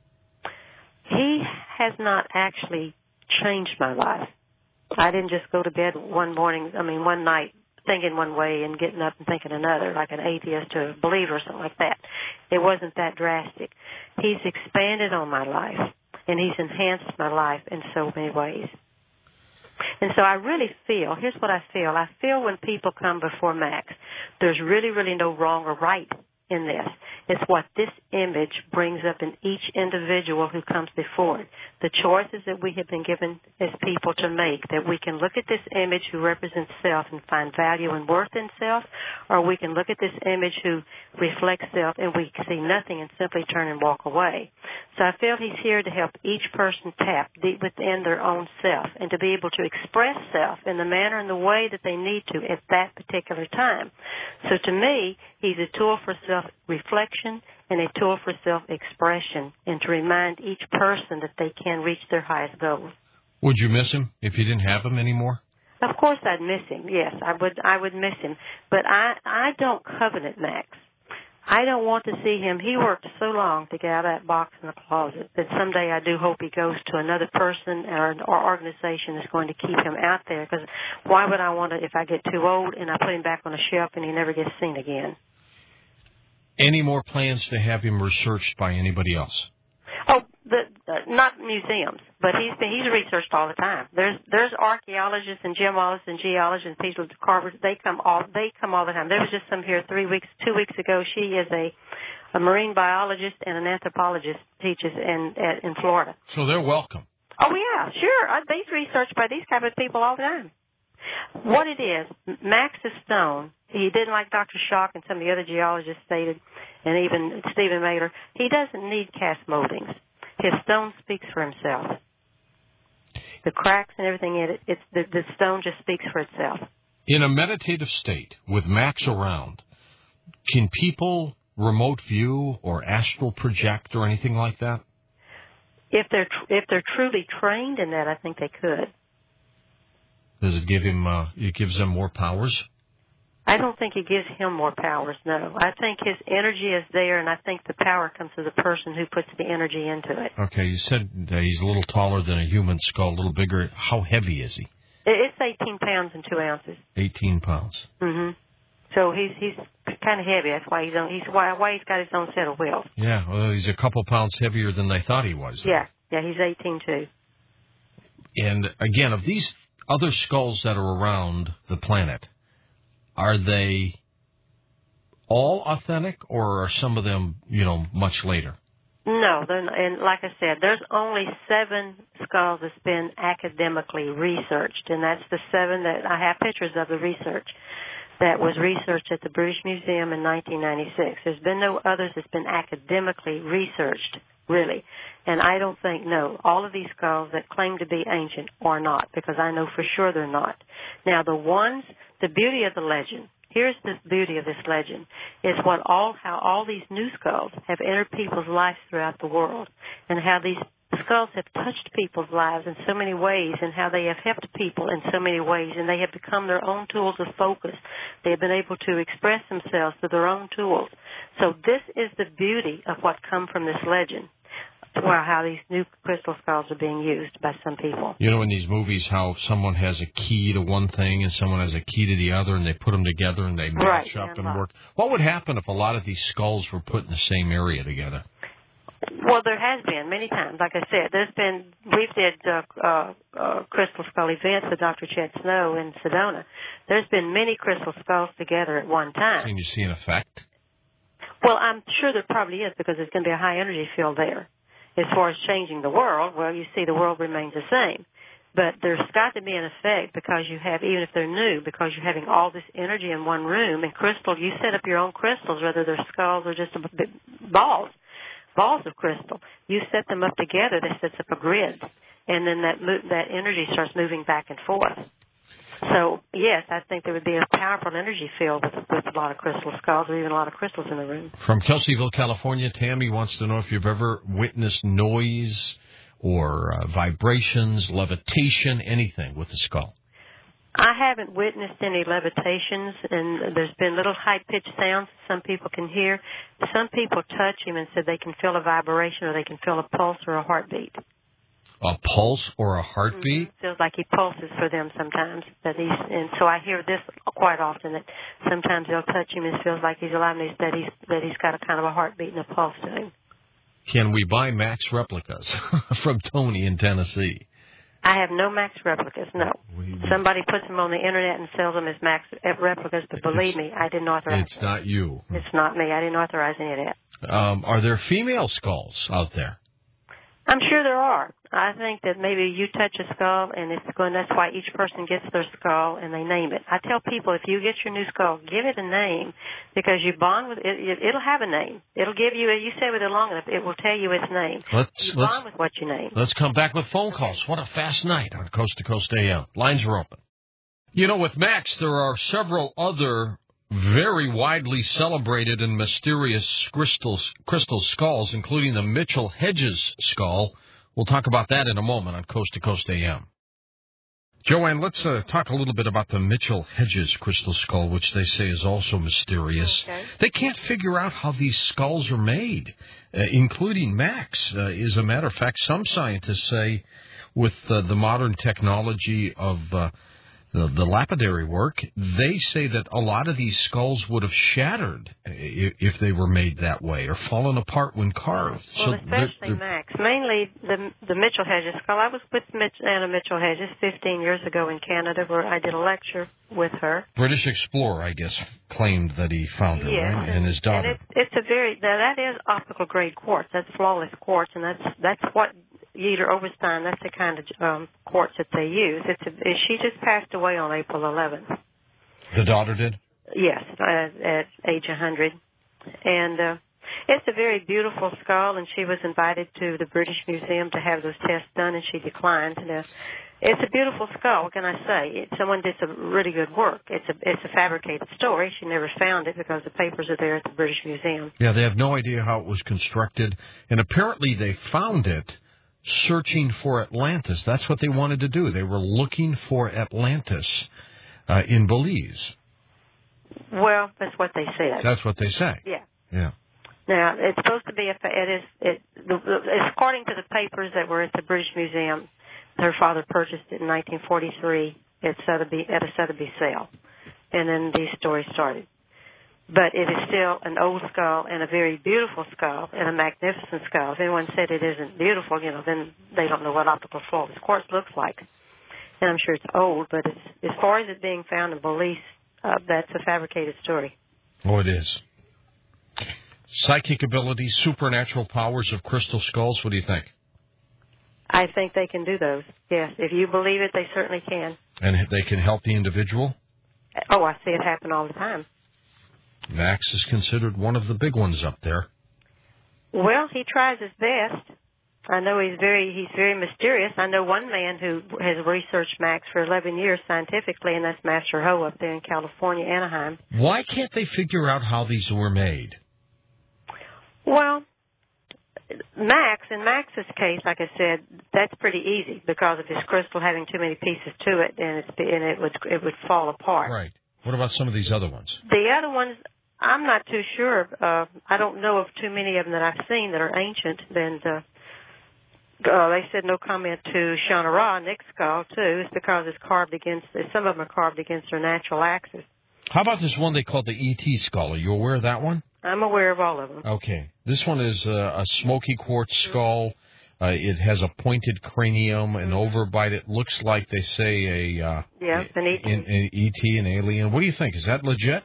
He has not actually changed my life. I didn't just go to bed one morning, I mean, one night, thinking one way and getting up and thinking another, like an atheist or a believer or something like that. It wasn't that drastic. He's expanded on my life, and he's enhanced my life in so many ways. And so I really feel, here's what I feel. I feel when people come before Max, there's really, really no wrong or right in this. It's what this image brings up in each individual who comes before it. The choices that we have been given as people to make, that we can look at this image who represents self and find value and worth in self, or we can look at this image who reflects self and we see nothing and simply turn and walk away. So I feel he's here to help each person tap deep within their own self and to be able to express self in the manner and the way that they need to at that particular time. So to me, he's a tool for self-reflection and a tool for self-expression, and to remind each person that they can reach their highest goals. Would you miss him if you didn't have him anymore? Of course I'd miss him, yes. I would I would miss him. But I, I don't covenant Max. I don't want to see him. He worked so long to get out of that box in the closet that someday I do hope he goes to another person or an or organization that's going to keep him out there. Because why would I want to, if I get too old and I put him back on a shelf and he never gets seen again? Any more plans to have him researched by anybody else? Oh, the, uh, not museums, but he's been, he's researched all the time. There's there's archaeologists and gemologists and geologists and people, carvers. They come all they come all the time. There was just some here three weeks, two weeks ago. She is a, a marine biologist and an anthropologist, teaches in at, in Florida. So they're welcome. Oh yeah, sure. I, they's researched by these type of people all the time. What it is, Max is stone. He didn't, like Doctor Schock and some of the other geologists stated, and even Stephen Mailer, he doesn't need cast moldings. His stone speaks for himself. The cracks and everything in it, it's, the, the stone just speaks for itself. In a meditative state, with Max around, can people remote view or astral project or anything like that? If they're tr- if they're truly trained in that, I think they could. Does it give him? Uh, it gives them more powers? I don't think it gives him more powers, no. I think his energy is there, and I think the power comes to the person who puts the energy into it. Okay, you said that he's a little taller than a human skull, a little bigger. How heavy is he? It's eighteen pounds and two ounces. eighteen pounds. Mm-hmm. So he's he's kind of heavy. That's why he's on. He's why why he's got his own set of wheels. Yeah, well, he's a couple pounds heavier than they thought he was. Yeah, yeah, he's eighteen too. And again, of these other skulls that are around the planet, are they all authentic, or are some of them, you know, much later? No, and like I said, there's only seven skulls that's been academically researched, and that's the seven that I have pictures of the research that was researched at the British Museum in nineteen ninety-six. There's been no others that's been academically researched, really. And I don't think, no, all of these skulls that claim to be ancient are not, because I know for sure they're not. Now, the ones, the beauty of the legend, here's the beauty of this legend, is what all, how all these new skulls have entered people's lives throughout the world, and how these skulls have touched people's lives in so many ways, and how they have helped people in so many ways, and they have become their own tools of focus. They have been able to express themselves through their own tools. So this is the beauty of what come from this legend, or how these new crystal skulls are being used by some people. You know, in these movies, how someone has a key to one thing and someone has a key to the other, and they put them together and they match right, up and and work. What would happen if a lot of these skulls were put in the same area together? Well, there has been many times. Like I said, there's been, we've did uh, uh, uh, crystal skull events with Doctor Chet Snow in Sedona. There's been many crystal skulls together at one time. Can you see an effect? Well, I'm sure there probably is, because there's going to be a high energy field there. As far as changing the world, well, you see the world remains the same. But there's got to be an effect, because you have, even if they're new, because you're having all this energy in one room. And crystal, you set up your own crystals, whether they're skulls or just a bit balls. balls of crystal. You set them up together, that sets up a grid, and then that mo- that energy starts moving back and forth. So, yes, I think there would be a powerful energy field with, with a lot of crystal skulls, or even a lot of crystals in the room. From Kelseyville, California, Tammy wants to know if you've ever witnessed noise or uh, vibrations, levitation, anything with the skull. I haven't witnessed any levitations, and there's been little high-pitched sounds some people can hear. Some people touch him and said they can feel a vibration, or they can feel a pulse or a heartbeat. A pulse or a heartbeat? Mm-hmm. Feels like he pulses for them sometimes. That he's, and so I hear this quite often, that sometimes they'll touch him and it feels like he's alive, and that he's, that he's got a kind of a heartbeat and a pulse to him. Can we buy Max replicas from Tony in Tennessee? I have no Max replicas, no. Somebody puts them on the Internet and sells them as Max replicas, but believe it's, me, I didn't authorize It's them. Not you. It's not me. I didn't authorize any of that. Um, are there female skulls out there? I'm sure there are. I think that maybe you touch a skull, and it's going. That's why each person gets their skull, and they name it. I tell people, if you get your new skull, give it a name, because you bond with it. it it'll have a name. It'll give you. You stay with it long enough, it will tell you its name. Let's you let's, bond with what you name. Let's come back with phone calls. What a fast night on Coast to Coast A M. Lines are open. You know, with Max, there are several other very widely celebrated and mysterious crystals, crystal skulls, including the Mitchell Hedges skull. We'll talk about that in a moment on Coast to Coast A M. Joanne, let's uh, talk a little bit about the Mitchell Hedges crystal skull, which they say is also mysterious. Okay. They can't figure out how these skulls are made, uh, including Max. Uh, as a matter of fact, some scientists say with uh, the modern technology of uh, The, the lapidary work, they say that a lot of these skulls would have shattered if, if they were made that way, or fallen apart when carved. Well, so especially they're, they're, Max. Mainly the the Mitchell Hedges skull. I was with Mitch, Anna Mitchell Hedges fifteen years ago in Canada, where I did a lecture with her. British explorer, I guess, claimed that he found her, yes, right? And, and his daughter. And it's, it's a very, now that is optical grade quartz. That's flawless quartz, and that's that's what Yeater Overstein, that's the kind of um, quartz that they use. It's a, she just passed away on April eleventh. The daughter did? Yes, uh, at age one hundred. And uh, it's a very beautiful skull, and she was invited to the British Museum to have those tests done, and she declined. And, uh, it's a beautiful skull, what can I say? It, someone did some really good work. It's a, it's a fabricated story. She never found it because the papers are there at the British Museum. Yeah, they have no idea how it was constructed, and apparently they found it searching for Atlantis. That's what they wanted to do. They were looking for Atlantis uh, in Belize. Well, that's what they said. That's what they say. Yeah. Yeah. Now, it's supposed to be, a, it is, it, the, it's according to the papers that were at the British Museum, her father purchased it in nineteen forty-three at Sotheby, at a Sotheby sale. And then these stories started. But it is still an old skull and a very beautiful skull and a magnificent skull. If anyone said it isn't beautiful, you know, then they don't know what optical flawless quartz looks like. And I'm sure it's old, but it's, as far as it being found in Belize, uh, that's a fabricated story. Oh, it is. Psychic abilities, supernatural powers of crystal skulls. What do you think? I think they can do those, yes. If you believe it, they certainly can. And they can help the individual? Oh, I see it happen all the time. Max is considered one of the big ones up there. Well, he tries his best. I know he's very he's very mysterious. I know one man who has researched Max for eleven years scientifically, and that's Master Ho up there in California, Anaheim. Why can't they figure out how these were made? Well, Max, in Max's case, like I said, that's pretty easy because of his crystal having too many pieces to it, and, it's, and it would it would fall apart. Right. What about some of these other ones? The other ones, I'm not too sure. Uh, I don't know of too many of them that I've seen that are ancient. And uh, uh, they said no comment to Shana Ra, Nick's skull, too. It's because it's carved against, some of them are carved against their natural axis. How about this one they call the E T skull? Are you aware of that one? I'm aware of all of them. Okay. This one is uh, a smoky quartz skull. Uh, it has a pointed cranium, and over by it looks like, they say, a... Uh, yeah, an E T. An, an E T, an alien. What do you think? Is that legit?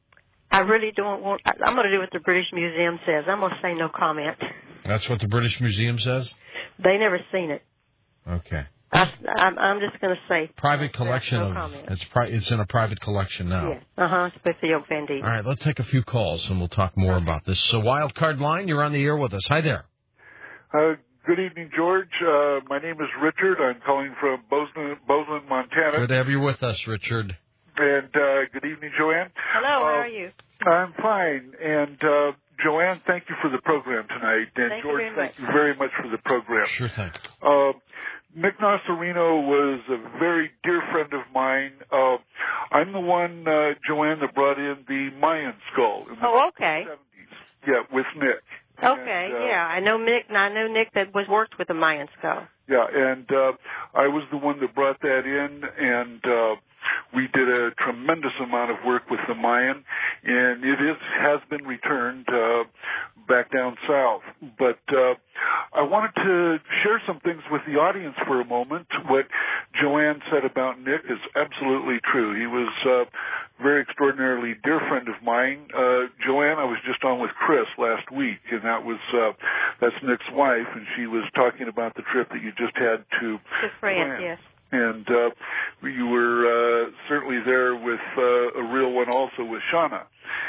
I really don't want... I, I'm going to do what the British Museum says. I'm going to say no comment. That's what the British Museum says? They never seen it. Okay. I, I'm, I'm just going to say... Private collection no of... comment. It's, pri- it's in a private collection now. Yes. Uh-huh. It's with the Oak Van Diemen. All right, let's take a few calls, and we'll talk more okay. about this. So, Wild Card Line, you're on the air with us. Hi there. Uh, good evening, George. Uh, my name is Richard. I'm calling from Bozeman, Bozeman, Montana. Good to have you with us, Richard. And uh, good evening, Joanne. Hello, uh, how are you? I'm fine. And, uh, Joanne, thank you for the program tonight. And, thank George, you very thank much. you very much for the program. Sure thing. Uh, Nick Nasarino was a very dear friend of mine. Uh, I'm the one, uh, Joanne, that brought in the Mayan skull in the oh, okay. seventies. Yeah, with Nick. Okay, and, uh, yeah. I know Nick, and I know Nick that was worked with the Mayan skull. Yeah, and uh, I was the one that brought that in, and uh, we did a tremendous amount of work with the Mayan, and it is has been returned uh, back down south. But uh, I wanted to share some things with the audience for a moment. What Joanne said about Nick is absolutely true. He was a very extraordinarily dear friend of mine. Uh, Joanne, I was just on with Chris last week, and that was uh, that's Nick's wife, and she was talking about the trip that you just had to To France, yes. And uh, you were uh, certainly there with uh, a real one also with Shauna.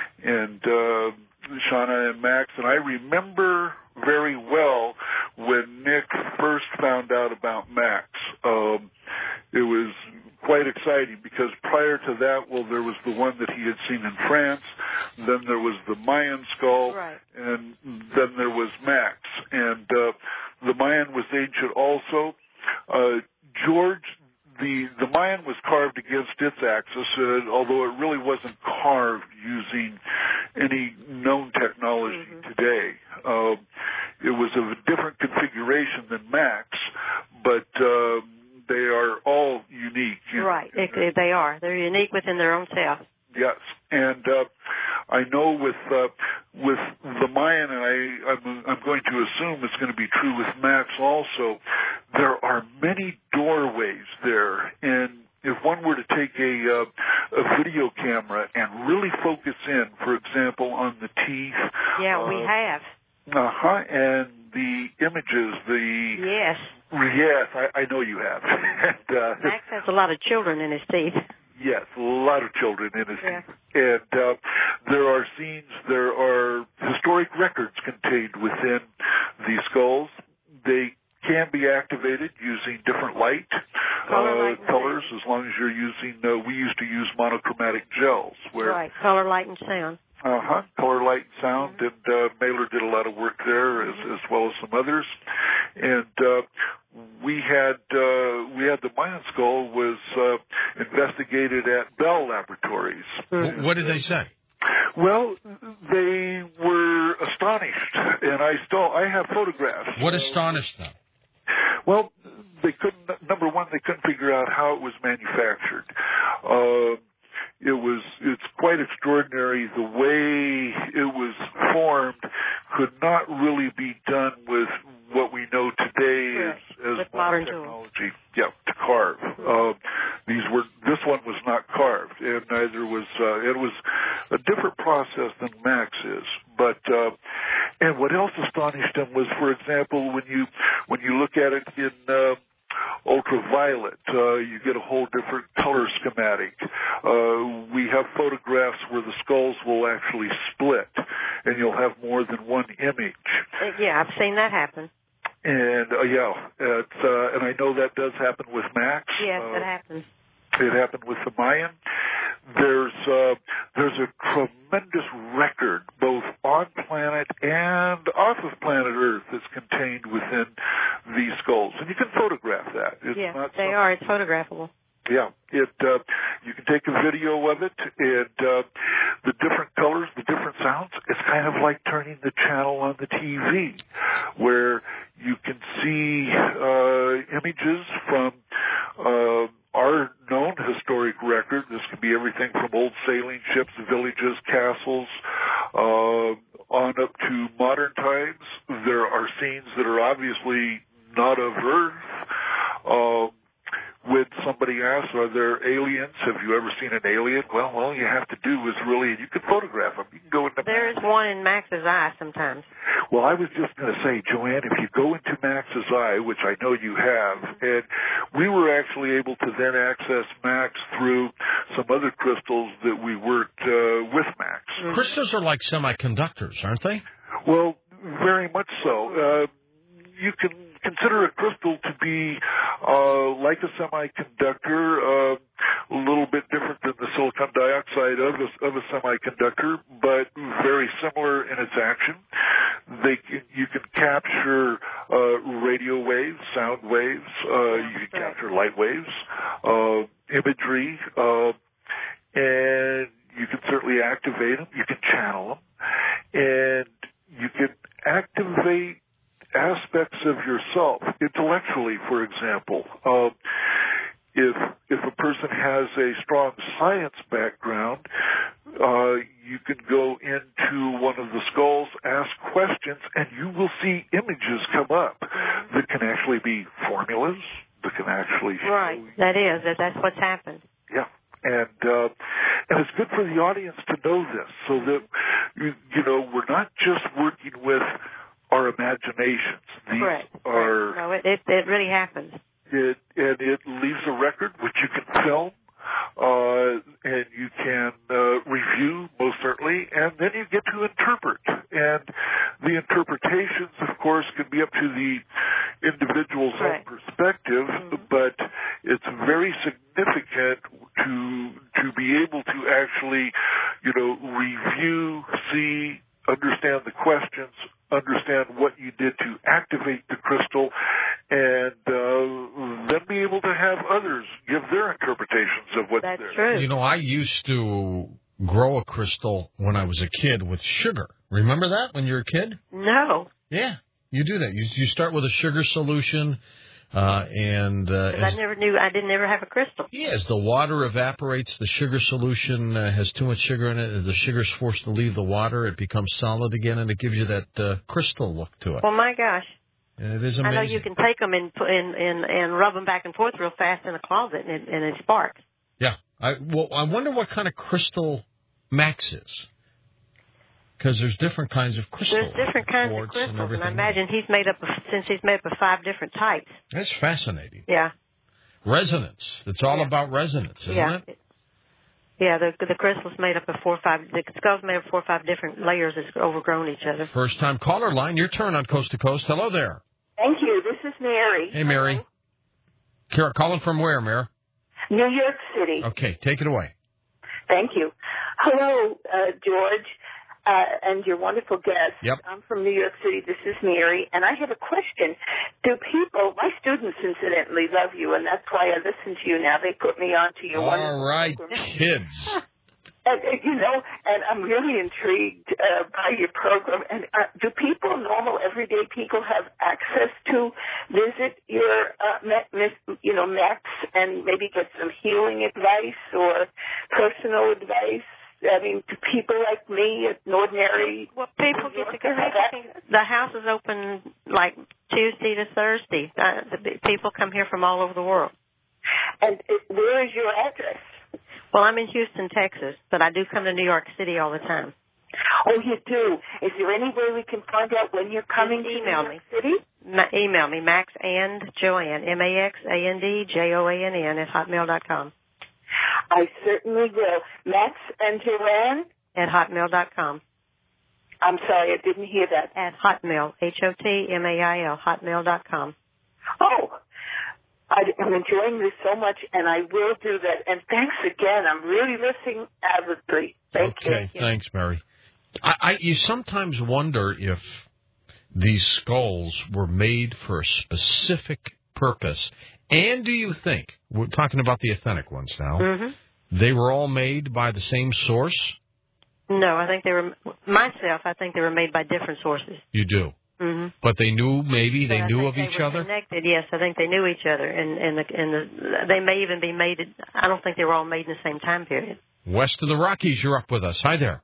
And uh, Shauna and Max. And I remember very well when Nick first found out about Max. Um, it was quite exciting because prior to that, well, there was the one that he had seen in France. Then there was the Mayan skull. Right. And then there was Max. And uh, the Mayan was ancient also. Uh, George, the, the Mayan was carved against its axis, uh, although it really wasn't carved using any known technology mm-hmm. today. Uh, it was of a different configuration than Max, but uh, they are all unique. Right, it, they are. They're unique within their own self. Yes, and uh, I know with uh, with the Mayan, and I, I'm, I'm going to assume it's going to be true with Max also, there are many doorways there, and if one were to take a, uh, a video camera and really focus in, for example, on the teeth. Yeah, uh, we have. Uh-huh, and the images, the... Yes. Yes, I, I know you have. and, uh, Max has a lot of children in his teeth. Yes, a lot of children in his yeah. teeth. And uh, there are scenes, there are historic records contained within these skulls. They can be activated using different light, color, uh, light colors, as long as you're using, uh, we used to use monochromatic gels. Where, right, color, light, and sound. Uh-huh, color, light, and sound, mm-hmm. and uh, Mailer did a lot of work there, mm-hmm. as, as well as some others. And uh, we had uh, we had the Mayan skull was uh, investigated at Bell Laboratories. Mm-hmm. What did they say? Well, they were astonished, and I still I have photographs. What astonished them? Well, they couldn't. Number one, they couldn't figure out how it was manufactured. Uh, It was, it's quite extraordinary. The way it was formed could not really be done with what we know today right. as, as with modern technology. tools. Yeah, to carve. Uh, these were, this one was not carved, and neither was, uh, it was a different process than Max is. But uh, and what else astonished him was, for example, when you when you look at it in uh, ultraviolet, uh, you get a whole different color schematic. Uh, we have photographs where the skulls will actually split, and you'll have more than one image. Yeah, I've seen that happen. And uh, yeah, it's, uh, and I know that does happen with Max. Yes, uh, it happens. It happened with the Mayan. There's uh, there's a tremendous record, both on planet and off of planet Earth, that's contained within these skulls, and you can photograph that. It's yes, not they are. It's photographable. Yeah, it. Uh, you can take a video of it, and uh, the different colors, the different sounds. It's kind of like turning the channel on the T V, where you can see uh, images from uh, our known historic record. This can be everything from old sailing ships, villages, castles, uh, on up to modern times. There are scenes that are obviously not of Earth. Uh, When somebody asks, are there aliens? Have you ever seen an alien? Well, all you have to do is really, you can photograph them. You can go into There is one in Max's eye sometimes. Well, I was just going to say, Joanne, if you go into Max's eye, which I know you have, and we were actually able to then access Max through some other crystals that we worked uh, with Max. Mm-hmm. Crystals are like semiconductors, aren't they? Well, very much so. Uh, you can consider a crystal to be uh, like a semiconductor, uh, a little bit different than the silicon dioxide of a, of a semiconductor, but very similar in its action. They can, you can capture uh, radio waves, sound waves. Uh, you can capture light waves, uh, imagery, uh, and you can certainly activate them. You can channel them, and you can activate aspects of yourself intellectually. For example, uh, if if a person has a strong science background, uh, you can go into one of the skulls, ask questions, and you will see images come up that can actually be formulas, that can actually show right. That is that. That's what's happened. Yeah. And uh, and it's good for the audience to know this, so that you, you know we're not just working with our imaginations. These Correct. are no, it, it it really happens. It and it leaves a record which you can film, uh, and you can uh, review most certainly, and then you get to interpret. And the interpretations, of course, can be up to the individual's right. own perspective, mm-hmm. but it's very significant to to be able to actually, you know, review, see, understand the questions, understand what you did to activate the crystal, and uh, then be able to have others give their interpretations of what's That's there. True. You know, I used to grow a crystal when I was a kid with sugar. Remember that when you were a kid? No. Yeah, you do that. You you start with a sugar solution, uh, and uh, I never knew. I didn't ever have a crystal. Yeah, as the water evaporates, the sugar solution uh, has too much sugar in it. As the sugar's forced to leave the water, it becomes solid again, and it gives you that uh, crystal look to it. Well, my gosh. And it is amazing. I know you can take them and and and, and rub them back and forth real fast in a closet, and it, and it sparks. Yeah. I, well, I wonder what kind of crystal Max is. Because there's different kinds of crystals. There's different kinds of crystals, and, and I imagine he's made up of, since he's made up of five different types. That's fascinating. Yeah. Resonance. It's all yeah. about resonance, isn't yeah. it? Yeah, the the crystal's made up of four or five, the skull's made up of four or five different layers that's overgrown each other. First time caller line, your turn on Coast to Coast. Hello there. Thank you. This is Mary. Hey, Mary. Hello. Calling from where, Mary? New York City. Okay, take it away. Thank you. Hello, uh, George, uh, and your wonderful guest. Yep. I'm from New York City. This is Mary, and I have a question. Do people, my students incidentally love you, and that's why I listen to you now. They put me on to your All wonderful right, program. kids. And, you know, and I'm really intrigued uh, by your program. And uh, do people, normal, everyday people, have access to visit your, uh, met, you know, Max and maybe get some healing advice or personal advice? I mean, do people like me, an ordinary... Well, people get to go. The house is open like Tuesday to Thursday. Uh, the people come here from all over the world. And it, where is your address? Well, I'm in Houston, Texas, but I do come to New York City all the time. Oh, you do. Is there any way we can find out when you're coming Just to email New York me. City? Ma- email me, Max and Joanne, M A X A N D J O A N N at hotmail dot com. I certainly will. Max and Joanne? At hotmail dot com. I'm sorry, I didn't hear that. At Hotmail, H O T M A I L, hotmail dot com. Oh, I, I'm enjoying this so much, and I will do that. And thanks again. I'm really listening avidly. Thank okay, you. thanks, Mary. I, I, you sometimes wonder if these skulls were made for a specific purpose. And do you think, we're talking about the authentic ones now, Mm-hmm. they were all made by the same source? No, I think they were, myself, I think they were made by different sources. You do? Mm-hmm. But they knew, maybe, they but knew I of think each they were other? Connected, yes. I think they knew each other. And, and, the, and the, they may even be made, I don't think they were all made in the same time period. West of the Rockies, you're up with us. Hi there.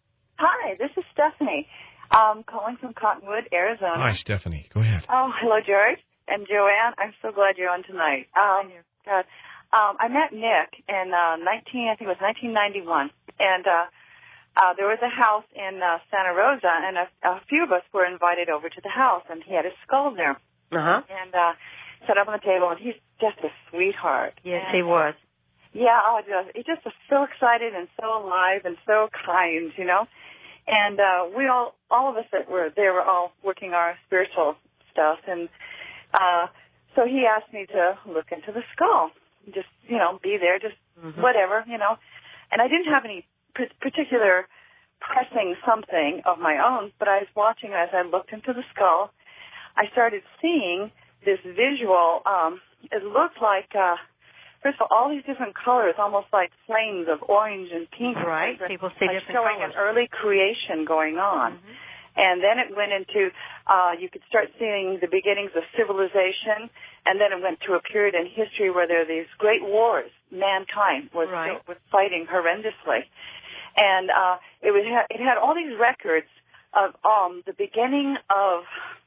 Hi, this is Stephanie. Um, calling from Cottonwood, Arizona. Hi, Stephanie. Go ahead. Oh, hello, George and Joanne. I'm so glad you're on tonight. Um, God, um, I met Nick in uh, nineteen. I think it was nineteen ninety-one, and uh, uh, there was a house in uh, Santa Rosa, and a, a few of us were invited over to the house, and he had his skull there, Uh-huh. and uh, set up on the table, and he's just a sweetheart. Yes, and, he was. Yeah, oh, just, he just was so excited and so alive and so kind, you know. And uh, we all, all of us that were there were all working our spiritual stuff. And uh, so he asked me to look into the skull, just, you know, be there, just mm-hmm. whatever, you know. And I didn't have any p- particular pressing something of my own, but I was watching as I looked into the skull. I started seeing this visual. Um, it looked like... Uh, First of all, all these different colors, almost like flames of orange and pink. Right. People see like different showing colors. an early creation going on. Mm-hmm. And then it went into, uh, you could start seeing the beginnings of civilization, and then it went to a period in history where there are these great wars. Mankind was, right. was fighting horrendously. And uh, it, was, it had all these records of um, the beginning of,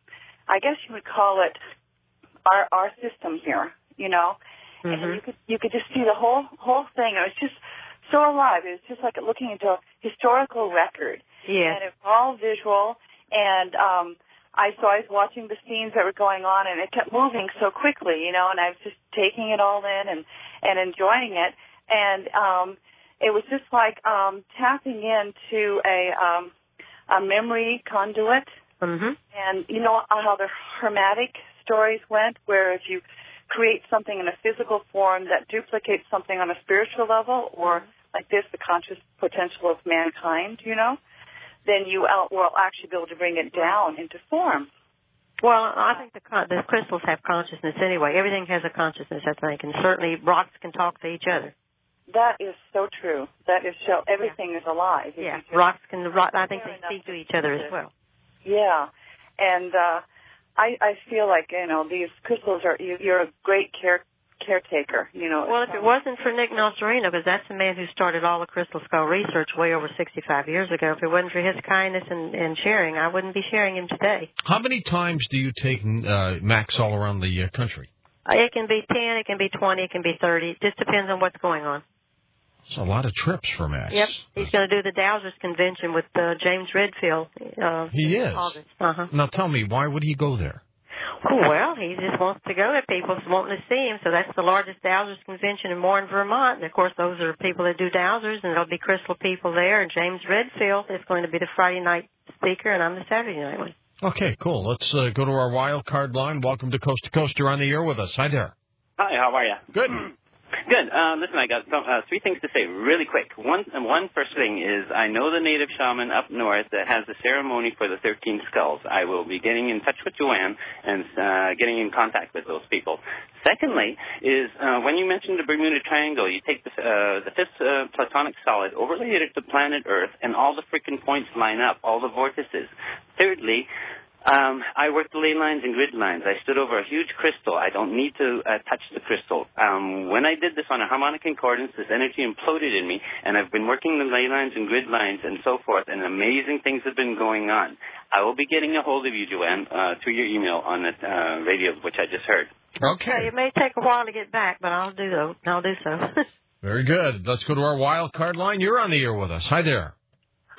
I guess you would call it our, our system here, you know. Mm-hmm. And you could you could just see the whole whole thing. It was just so alive. It was just like looking into a historical record. Yes. And it was all visual. And um, I so I was watching the scenes that were going on, and it kept moving so quickly, you know. And I was just taking it all in and and enjoying it. And um, it was just like um, tapping into a um, a memory conduit. Mm-hmm. And you know how the hermetic stories went, where if you create something in a physical form that duplicates something on a spiritual level, or like this, the conscious potential of mankind, you know, then you out, will actually be able to bring it down into form. Well, I think the, con- the crystals have consciousness anyway. Everything has a consciousness, I think, and certainly rocks can talk to each other. That is so true. That is so. Everything yeah. is alive. Yeah, rocks can. Rock, I think they speak to each other as well. Yeah, and. uh I, I feel like, you know, these crystals are, you, you're a great care, caretaker, you know. Well, if it wasn't for Nick Nocerino, because that's the man who started all the crystal skull research way over sixty-five years ago, if it wasn't for his kindness and, and sharing, I wouldn't be sharing him today. How many times do you take uh, Max all around the uh, country? Uh, it can be ten, it can be twenty, it can be thirty. It just depends on what's going on. It's a lot of trips for Max. Yep. He's going to do the Dowsers Convention with uh, James Redfield. Uh, he is? August. Uh-huh. Now tell me, why would he go there? Well, he just wants to go there. People's wanting to see him, so that's the largest Dowsers Convention in Warren, Vermont. And, of course, those are people that do Dowsers, and there'll be crystal people there. And James Redfield is going to be the Friday night speaker, and I'm the Saturday night one. Okay, cool. Let's uh, go to our wild card line. Welcome to Coast to Coast. You're on the air with us. Hi there. Hi, how are you? Good. Good. Uh, listen, I got some, uh, three things to say really quick. One, one first thing is I know the native shaman up north that has the ceremony for the thirteen skulls. I will be getting in touch with Joanne and uh, getting in contact with those people. Secondly is uh, when you mentioned the Bermuda Triangle, you take the, uh, the fifth uh, platonic solid, overlay it to planet Earth, and all the freaking points line up, all the vortices. Thirdly, Um, I worked the ley lines and grid lines. I stood over a huge crystal. I don't need to uh, touch the crystal. Um, when I did this on a harmonic concordance, this energy imploded in me, and I've been working the ley lines and grid lines and so forth, and amazing things have been going on. I will be getting a hold of you, Joanne, uh, through your email on the uh, radio, which I just heard. Okay. It may take a while to get back, but I'll do so. I'll do so. Very good. Let's go to our wild card line. You're on the air with us. Hi there.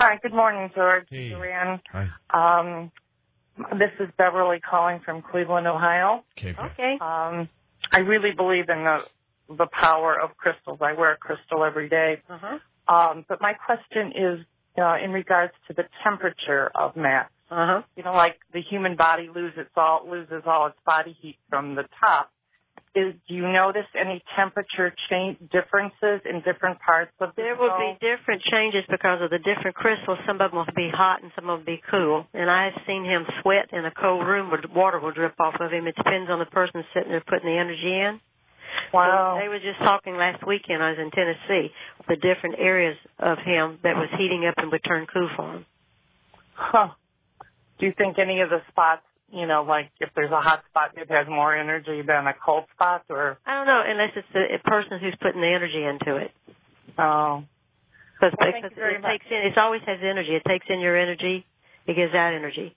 Hi, good morning, George. Hey. Joanne. Hi. Um, this is Beverly calling from Cleveland, Ohio. Okay. Okay. Um, I really believe in the the power of crystals. I wear a crystal every day. Uh-huh. Um, but my question is uh, in regards to the temperature of Max. Uh-huh. You know, like the human body loses all loses all its body heat from the top. Is, do you notice any temperature change differences in different parts of the There will skull? be different changes because of the different crystals. Some of them will be hot and some of them will be cool. And I've seen him sweat in a cold room where water will drip off of him. It depends on the person sitting there putting the energy in. Wow. So they were just talking last weekend. I was in Tennessee. The different areas of him that was heating up and would turn cool for him. Huh. Do you think any of the spots, you know, like if there's a hot spot, it has more energy than a cold spot, or? I don't know, unless it's the a person who's putting the energy into it. Oh. Because Well, thank you very it much. takes in, it always has energy. It takes in your energy. It gives out energy.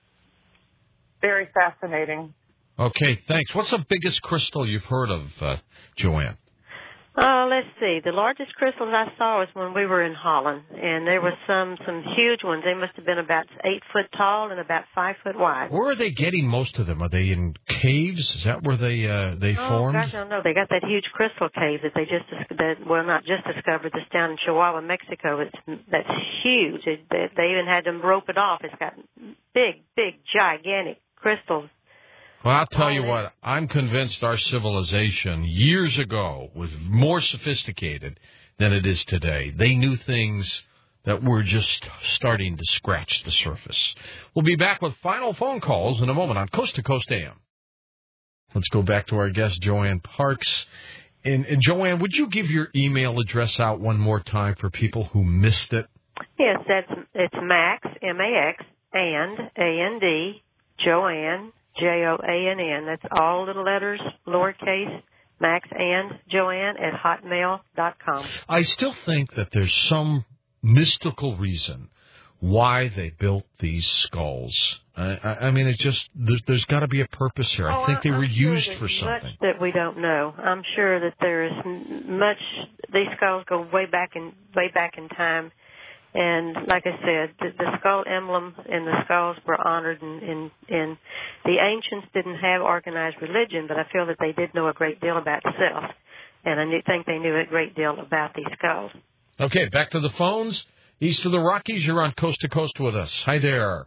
Very fascinating. Okay, thanks. What's the biggest crystal you've heard of, uh, Joanne? Oh, let's see. The largest crystals I saw was when we were in Holland, and there were some some huge ones. They must have been about eight foot tall and about five foot wide. Where are they getting most of them? Are they in caves? Is that where they uh, they Oh, formed? gosh, I don't know. They got that huge crystal cave that they just dis- that well, not just discovered. That's down in Chihuahua, Mexico. It's that's huge. It, they, they even had them rope it off. It's got big, big, gigantic crystals. Well, I'll tell you what, I'm convinced our civilization years ago was more sophisticated than it is today. They knew things that were just starting to scratch the surface. We'll be back with final phone calls in a moment on Coast to Coast A M. Let's go back to our guest, Joanne Parks. And, and Joanne, would you give your email address out one more time for people who missed it? Yes, that's it's Max, M A X, and A N D, Joanne, J O A N N. That's all little letters, lowercase, Max and Joanne at hotmail dot com. I still think that there's some mystical reason why they built these skulls. I, I, I mean, it just, there's, there's got to be a purpose here. I Oh, think they I'm were sure used there's for something. Much that we don't know. I'm sure that there is m- much, these skulls go way back in, way back in time. And like I said, the, the skull emblem and the skulls were honored, and, and, and the ancients didn't have organized religion, but I feel that they did know a great deal about self, and I knew, think they knew a great deal about these skulls. Okay, back to the phones. East of the Rockies, you're on Coast to Coast with us. Hi there.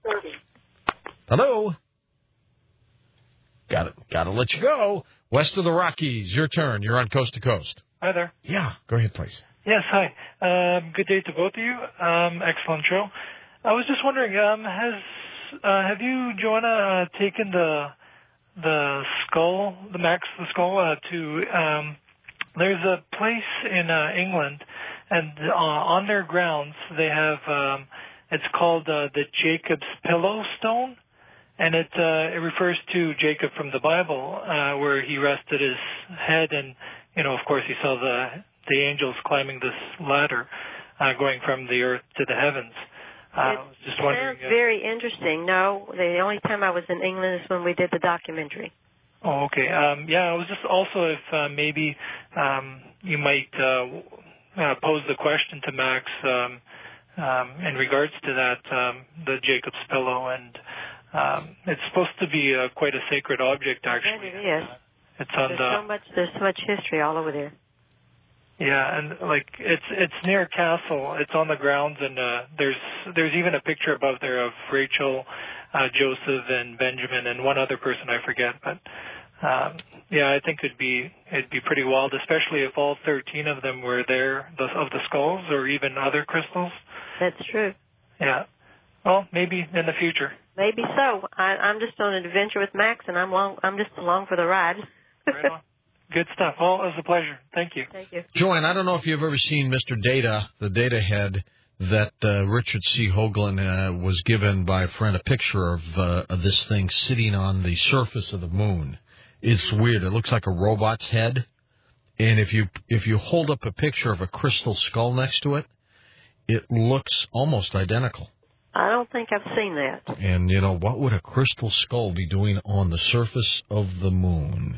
Hello. Got it. Got to let you go. West of the Rockies, your turn. You're on Coast to Coast. Hi there. Yeah, go ahead, please. Yes, hi. Um, good day to both of you. Um, excellent show. I was just wondering, um, has uh, have you, Joanna, uh, taken the the skull, the Max the skull, uh, to? Um, there's a place in uh, England, and uh, on their grounds they have. Um, it's called uh, the Jacob's Pillow Stone, and it uh, it refers to Jacob from the Bible, uh, where he rested his head, and you know, of course, he saw the the angels climbing this ladder, uh, going from the earth to the heavens. Uh, I was just wondering. Sounds very interesting. No, the only time I was in England is when we did the documentary. Oh, okay. Um, yeah, I was just also if uh, maybe um, you might uh, uh, pose the question to Max um, um, in regards to that, um, the Jacob's Pillow, and um, it's supposed to be uh, quite a sacred object, actually. Yes, it is. Uh, it's on There's the. so much. There's so much history all over there. Yeah, and like it's it's near a castle. It's on the grounds, and uh, there's there's even a picture above there of Rachel, uh, Joseph, and Benjamin, and one other person I forget. But um, yeah, I think it'd be it'd be pretty wild, especially if all thirteen of them were there the, of the skulls, or even other crystals. That's true. Yeah. Well, maybe in the future. Maybe so. I, I'm just on an adventure with Max, and I'm long. I'm just along for the ride. Right on. Good stuff. Well, it was a pleasure. Thank you. Thank you. Joanne, I don't know if you've ever seen Mister Data, the data head that uh, Richard C. Hoagland uh, was given by a friend, a picture of, uh, of this thing sitting on the surface of the moon. It's weird. It looks like a robot's head. And if you if you hold up a picture of a crystal skull next to it, it looks almost identical. I don't think I've seen that. And, you know, what would a crystal skull be doing on the surface of the moon?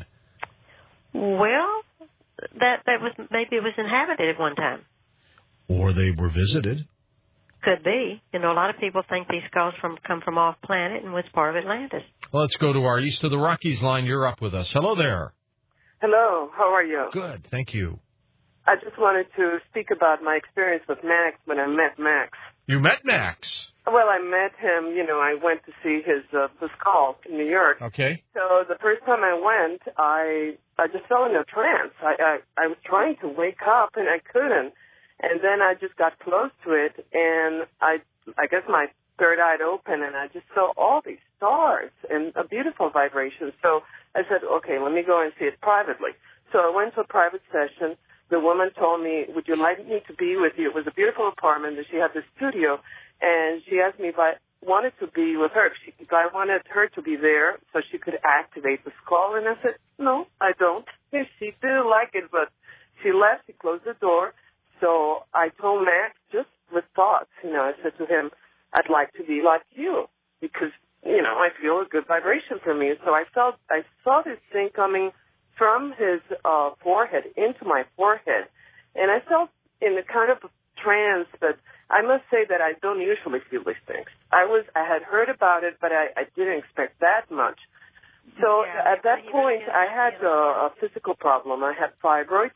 Well, that that was maybe it was inhabited at one time. Or they were visited. Could be. You know, a lot of people think these skulls from come from off planet and was part of Atlantis. Well, let's go to our East of the Rockies line. You're up with us. Hello there. Hello. How are you? Good. Thank you. I just wanted to speak about my experience with Max when I met Max. You met Max? Well, I met him, you know, I went to see his uh, the skull in New York. Okay. So the first time I went, I I just fell into a trance. I, I, I was trying to wake up, and I couldn't. And then I just got close to it, and I I guess my third eye opened, and I just saw all these stars and a beautiful vibration. So I said, okay, let me go and see it privately. So I went to a private session. The woman told me, would you like me to be with you? It was a beautiful apartment, and she had this studio. And she asked me if I wanted to be with her, if, she, if I wanted her to be there so she could activate the skull. And I said, no, I don't. She didn't like it, but she left. She closed the door. So I told Max, just with thoughts, you know, I said to him, I'd like to be like you because, you know, I feel a good vibration from you. So I felt, I saw this thing coming from his uh, forehead into my forehead. And I felt in a kind of trance, but I must say that I don't usually feel these things. I was, I had heard about it, but I, I didn't expect that much. So yeah, at that point, I had a, a physical problem. I had fibroids.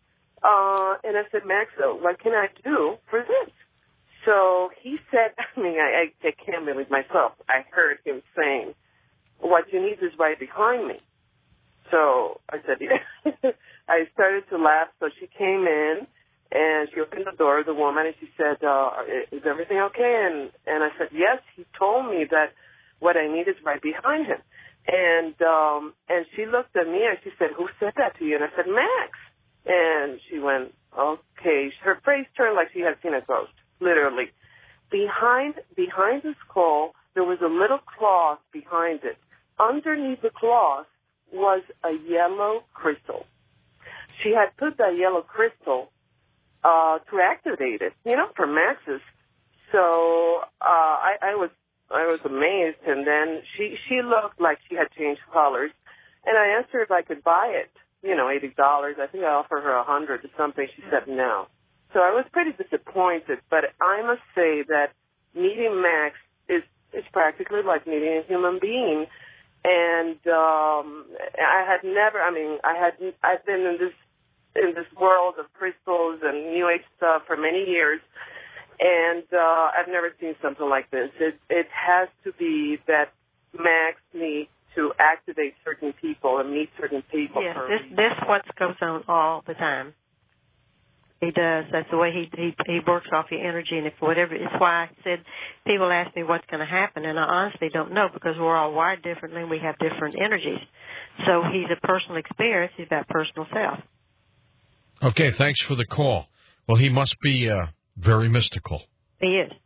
Uh, and I said, Max, what can I do for this? So he said, I mean, I, I, I can't believe myself. I heard him saying, what you need is right behind me. So I said, yeah. I started to laugh. So she came in, and she opened the door, the woman, and she said, uh, is everything okay? And, and I said, yes. He told me that what I need is right behind him. And um, and she looked at me, and she said, who said that to you? And I said, Max. And she went, okay. Her face turned like she had seen a ghost, literally. Behind behind the skull, there was a little cloth behind it. Underneath the cloth was a yellow crystal. She had put that yellow crystal uh, to activate it, you know, for Max's. So uh, I, I was I was amazed, and then she she looked like she had changed colors, and I asked her if I could buy it. You know, eighty dollars. I think I offered her a hundred or something. She said no. So I was pretty disappointed. But I must say that meeting Max is is practically like meeting a human being. And um, I had never. I mean, I had. I've been in this in this world of crystals and New Age stuff for many years, and uh, I've never seen something like this. It it has to be that Max needs to activate certain people and meet certain people. Yes, this this what goes on all the time. He does. That's the way he he he works off your energy, and if whatever. It's why I said people ask me what's going to happen, and I honestly don't know because we're all wired differently and we have different energies. So he's a personal experience. He's got personal self. Okay, thanks for the call. Well, he must be uh, very mystical. He is.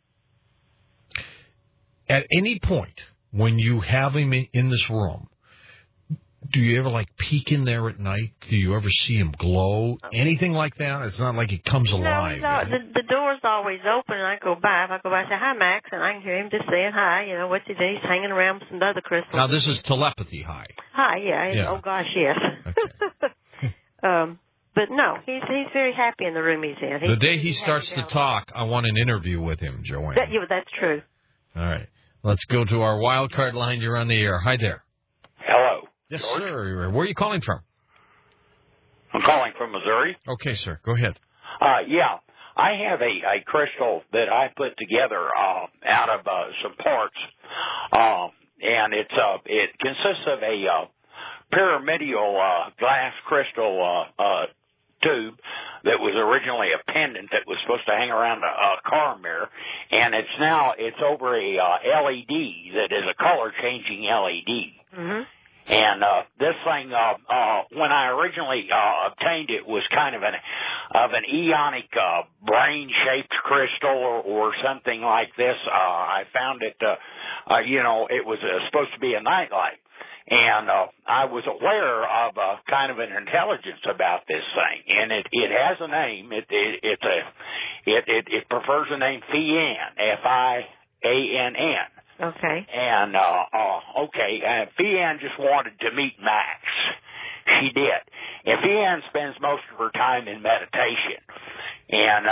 At any point when you have him in this room, do you ever, like, peek in there at night? Do you ever see him glow? Anything like that? It's not like he comes alive. No, no, the, the door's always open, and I go by. If I go by, I say, hi, Max, and I can hear him just saying hi. You know, what's he doing? He's hanging around with some other crystals. Now, this is telepathy hi. Hi, yeah. yeah. Oh, gosh, yes. Okay. um, but, no, he's he's very happy in the room he's in. He's, the day he he's starts to talk, I want an interview with him, Joanne. That, yeah, that's true. All right. Let's go to our wild card line. You're on the air. Hi there. Hello. Yes, George? sir. Where are you calling from? I'm calling from Missouri. Okay, sir. Go ahead. Uh, yeah. I have a, a crystal that I put together uh, out of uh, some parts, um, and it's uh, it consists of a uh, pyramidal uh, glass crystal uh, uh, tube that was originally a pendant that was supposed to hang around a, a car mirror, and it's now it's over a uh, L E D that is a color changing L E D. Mm-hmm. And uh, this thing, uh, uh, when I originally uh, obtained it, was kind of an of an eonic uh, brain-shaped crystal or, or something like this. Uh, I found it, uh, uh, you know, it was uh, supposed to be a nightlight. And uh, I was aware of uh, kind of an intelligence about this thing, and it, it has a name. It, it it's a it, it it prefers the name Fian, F I A N N. Okay. And uh, uh, okay, uh, Fian just wanted to meet Max. She did. And Fian spends most of her time in meditation. And uh,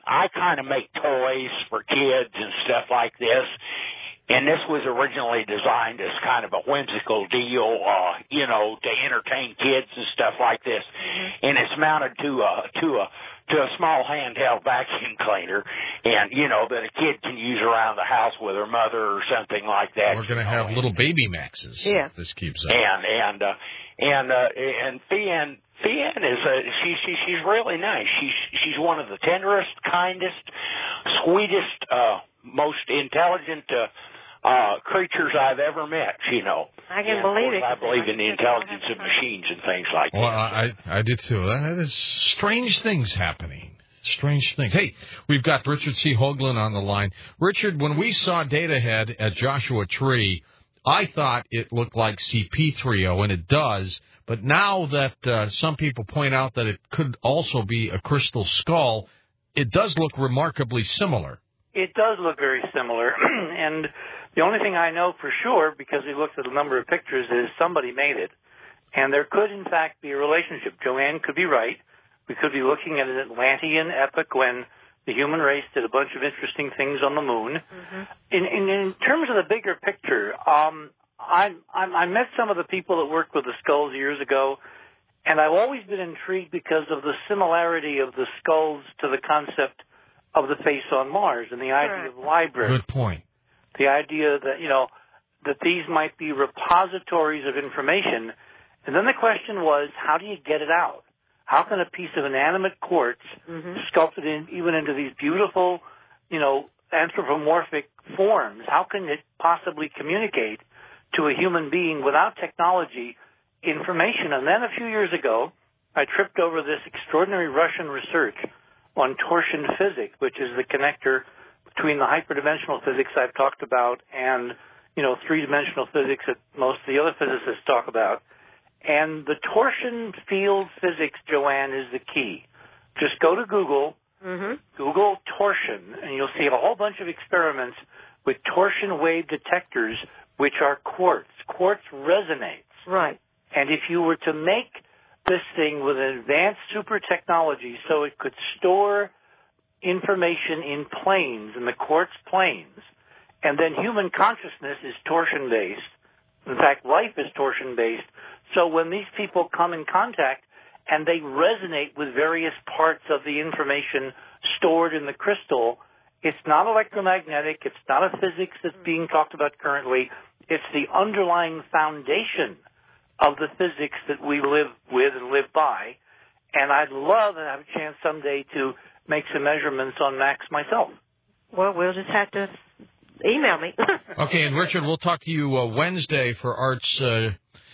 I kind of make toys for kids and stuff like this. And this was originally designed as kind of a whimsical deal, uh, you know, to entertain kids and stuff like this. Mm-hmm. And it's mounted to a, to a, to a small handheld vacuum cleaner, and, you know, that a kid can use around the house with her mother or something like that. We're going to have little baby Maxes. Yeah. This keeps up. And, and, uh, and, uh, and Fian, Fian is, uh, she, she, she's really nice. She's, she's one of the tenderest, kindest, sweetest, uh, most intelligent, uh, Uh, creatures I've ever met, you know. I can and believe it. I believe in the intelligence of machines and things like well, that. Well, I, I did too. That is strange things happening. Strange things. Hey, we've got Richard C. Hoagland on the line. Richard, when we saw Datahead at Joshua Tree, I thought it looked like C P three oh, and it does. But now that uh, some people point out that it could also be a crystal skull, it does look remarkably similar. It does look very similar, and the only thing I know for sure, because we looked at a number of pictures, is somebody made it. And there could, in fact, be a relationship. Joanne could be right. We could be looking at an Atlantean epoch when the human race did a bunch of interesting things on the moon. Mm-hmm. In, in, in terms of the bigger picture, um, I, I, I met some of the people that worked with the skulls years ago, and I've always been intrigued because of the similarity of the skulls to the concept of the face on Mars and the idea Correct. of library. Good point. The idea that, you know, that these might be repositories of information. And then the question was, how do you get it out? How can a piece of inanimate quartz, mm-hmm. sculpted in, even into these beautiful, you know, anthropomorphic forms, how can it possibly communicate to a human being without technology information? And then a few years ago, I tripped over this extraordinary Russian research on torsion physics, which is the connector between the hyperdimensional physics I've talked about and, you know, three-dimensional physics that most of the other physicists talk about. And the torsion field physics, Joanne, is the key. Just go to Google, mm-hmm. Google torsion, and you'll see a whole bunch of experiments with torsion wave detectors, which are quartz. Quartz resonates. Right. And if you were to make this thing with an advanced super technology so it could store information in planes, in the quartz planes, and then human consciousness is torsion-based. In fact, life is torsion-based. So when these people come in contact and they resonate with various parts of the information stored in the crystal, it's not electromagnetic, it's not a physics that's being talked about currently, it's the underlying foundation of the physics that we live with and live by. And I'd love to have a chance someday to make some measurements on Max myself. Well, we'll just have to email me. Okay, and Richard, we'll talk to you uh, Wednesday for Art's uh,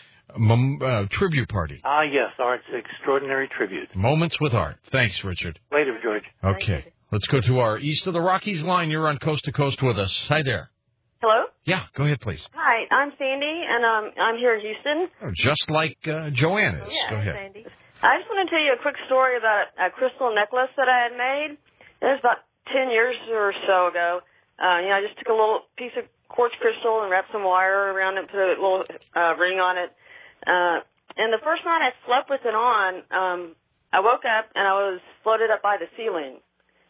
mom, uh, tribute party. Ah, yes, Art's extraordinary tribute. Moments with Art. Thanks, Richard. Later, George. Okay, let's go to our East of the Rockies line. You're on Coast to Coast with us. Hi there. Hello? Yeah, go ahead, please. Hi, I'm Sandy, and um, I'm here in Houston. Oh, just like uh, Joanne is. Yeah, go ahead. Sandy. I just want to tell you a quick story about a, a crystal necklace that I had made. It was about ten years or so ago. Uh, you know, I just took a little piece of quartz crystal and wrapped some wire around it, put a little uh, ring on it. Uh, and the first night I slept with it on, um, I woke up and I was floated up by the ceiling.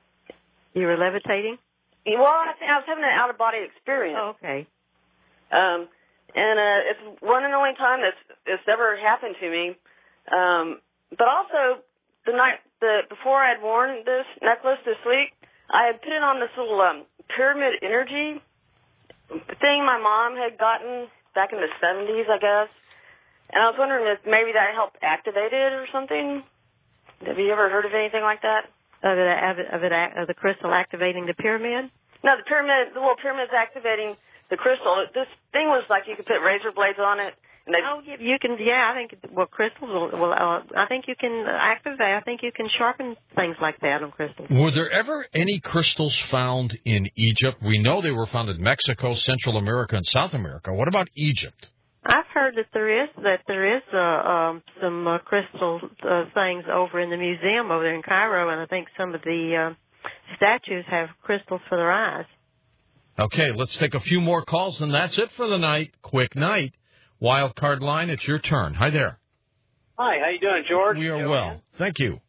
You were levitating? Well, I, think I was having an out-of-body experience. Oh, okay. Um, and uh, it's one and only time that's it's ever happened to me. Um, but also, the night the before I had worn this necklace to sleep, I had put it on this little um, pyramid energy thing my mom had gotten back in the seventies, I guess. And I was wondering if maybe that helped activate it or something. Have you ever heard of anything like that? Of it, of it, of, it, of the crystal activating the pyramid? No, the pyramid, the little pyramid's activating the crystal. This thing was like you could put razor blades on it. And they, oh, you, you can, yeah, I think, well, crystals, will, well, uh, I think you can activate, I think you can sharpen things like that on crystals. Were there ever any crystals found in Egypt? We know they were found in Mexico, Central America, and South America. What about Egypt? I've heard that there is that there is uh, um, some uh, crystal uh, things over in the museum over there in Cairo, and I think some of the uh, statues have crystals for their eyes. Okay, let's take a few more calls, and that's it for the night. Quick night. Wild card line, it's your turn. Hi there. Hi, how you doing, George? We are Joanne? well. Thank you.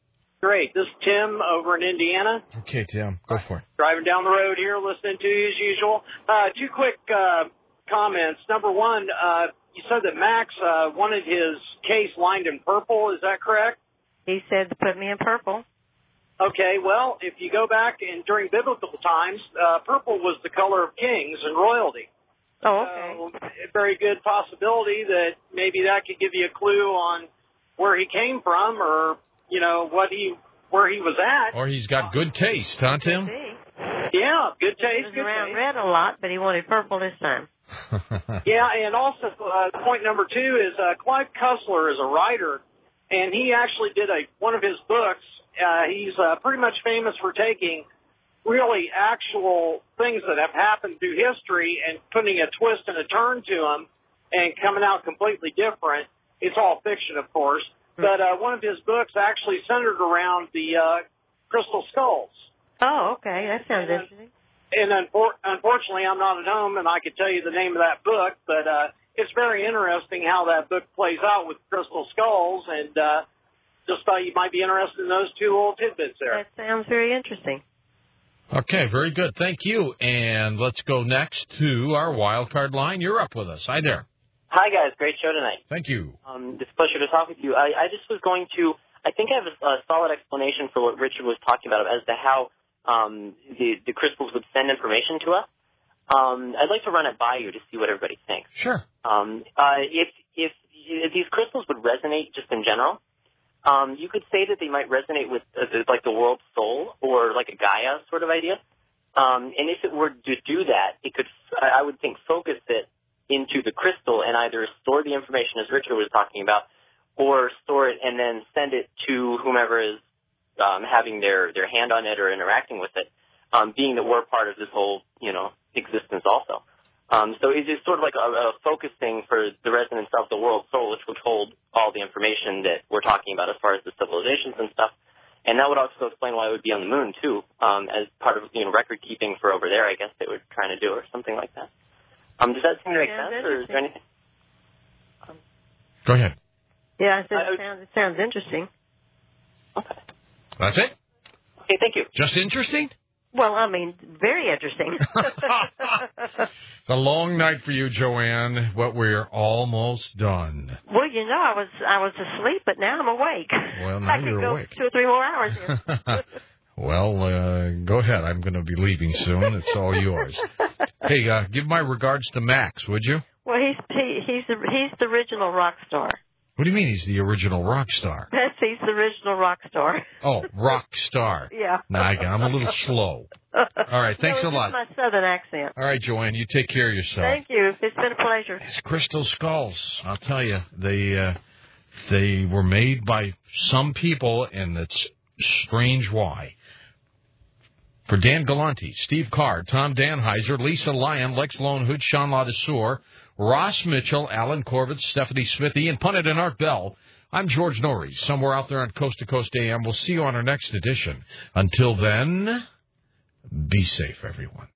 great. This is Tim over in Indiana. Okay, Tim, go for it. Driving down the road here, listening to you as usual. Uh, two quick uh, comments. Number one, uh, you said that Max uh, wanted his case lined in purple. Is that correct? He said to put me in purple. Okay, well, if you go back and during biblical times, uh, purple was the color of kings and royalty. Oh, okay. So, a very good possibility that maybe that could give you a clue on where he came from, or you know what he where he was at. Or he's got good taste, huh, Tim? Yeah, good taste. He was good around taste. red a lot, but he wanted purple this time. Yeah, and also uh, point number two is uh, Clive Cussler is a writer, and he actually did a one of his books. Uh, he's uh, pretty much famous for taking really actual things that have happened through history and putting a twist and a turn to them and coming out completely different. It's all fiction, of course, but uh, one of his books actually centered around the uh, crystal skulls. Oh, okay. That sounds and, interesting. And unfor- unfortunately, I'm not at home, and I could tell you the name of that book, but uh, it's very interesting how that book plays out with crystal skulls, and uh, just thought you might be interested in those two little tidbits there. That sounds very interesting. Okay, very good. Thank you. And let's go next to our wild card line. You're up with us. Hi there. Hi, guys. Great show tonight. Thank you. Um, it's a pleasure to talk with you. I, I just was going to, I think I have a, a solid explanation for what Richard was talking about as to how um, the, the crystals would send information to us. Um, I'd like to run it by you to see what everybody thinks. Sure. Um, uh, if, if, if these crystals would resonate just in general, um, you could say that they might resonate with uh, like the world soul or like a Gaia sort of idea. Um, and if it were to do that, it could, I would think, focus it into the crystal and either store the information as Richard was talking about, or store it and then send it to whomever is um, having their, their hand on it or interacting with it, um, being that we're part of this whole, you know, existence also. Um, so it's just sort of like a, a focus thing for the resonance of the world soul, which would hold all the information that we're talking about as far as the civilizations and stuff. And that would also explain why it would be on the moon, too, um, as part of, you know, record keeping for over there, I guess they were trying to do, or something like that. Um, does that seem to make Sounds sense, or is there anything? Um, Go ahead. Yeah, I said I it sounds, it sounds interesting. Okay. That's it? Okay, thank you. Just interesting? Well, I mean, very interesting. It's a long night for you, Joanne, but we're almost done. Well, you know, I was I was asleep, but now I'm awake. Well, now I could you're go awake. two or three more hours here. Well, uh, go ahead. I'm going to be leaving soon. It's all yours. Hey, uh, give my regards to Max, would you? Well, he's he, he's the he's the original rock star. What do you mean he's the original rock star? Yes, he's the original rock star. Oh, rock star. Yeah. Nah, I got- I'm a little slow. All right, thanks no, a lot. My southern accent. All right, Joanne, you take care of yourself. Thank you. It's been a pleasure. These crystal skulls, I'll tell you, they uh, they were made by some people, and it's strange why. For Dan Galante, Steve Carr, Tom Danheiser, Lisa Lyon, Lex Lonehood, Sean Ladesseur, Ross Mitchell, Alan Corbett, Stephanie Smith, Ian Punnett, and Art Bell, I'm George Norrie, somewhere out there on Coast to Coast A M. We'll see you on our next edition. Until then, be safe, everyone.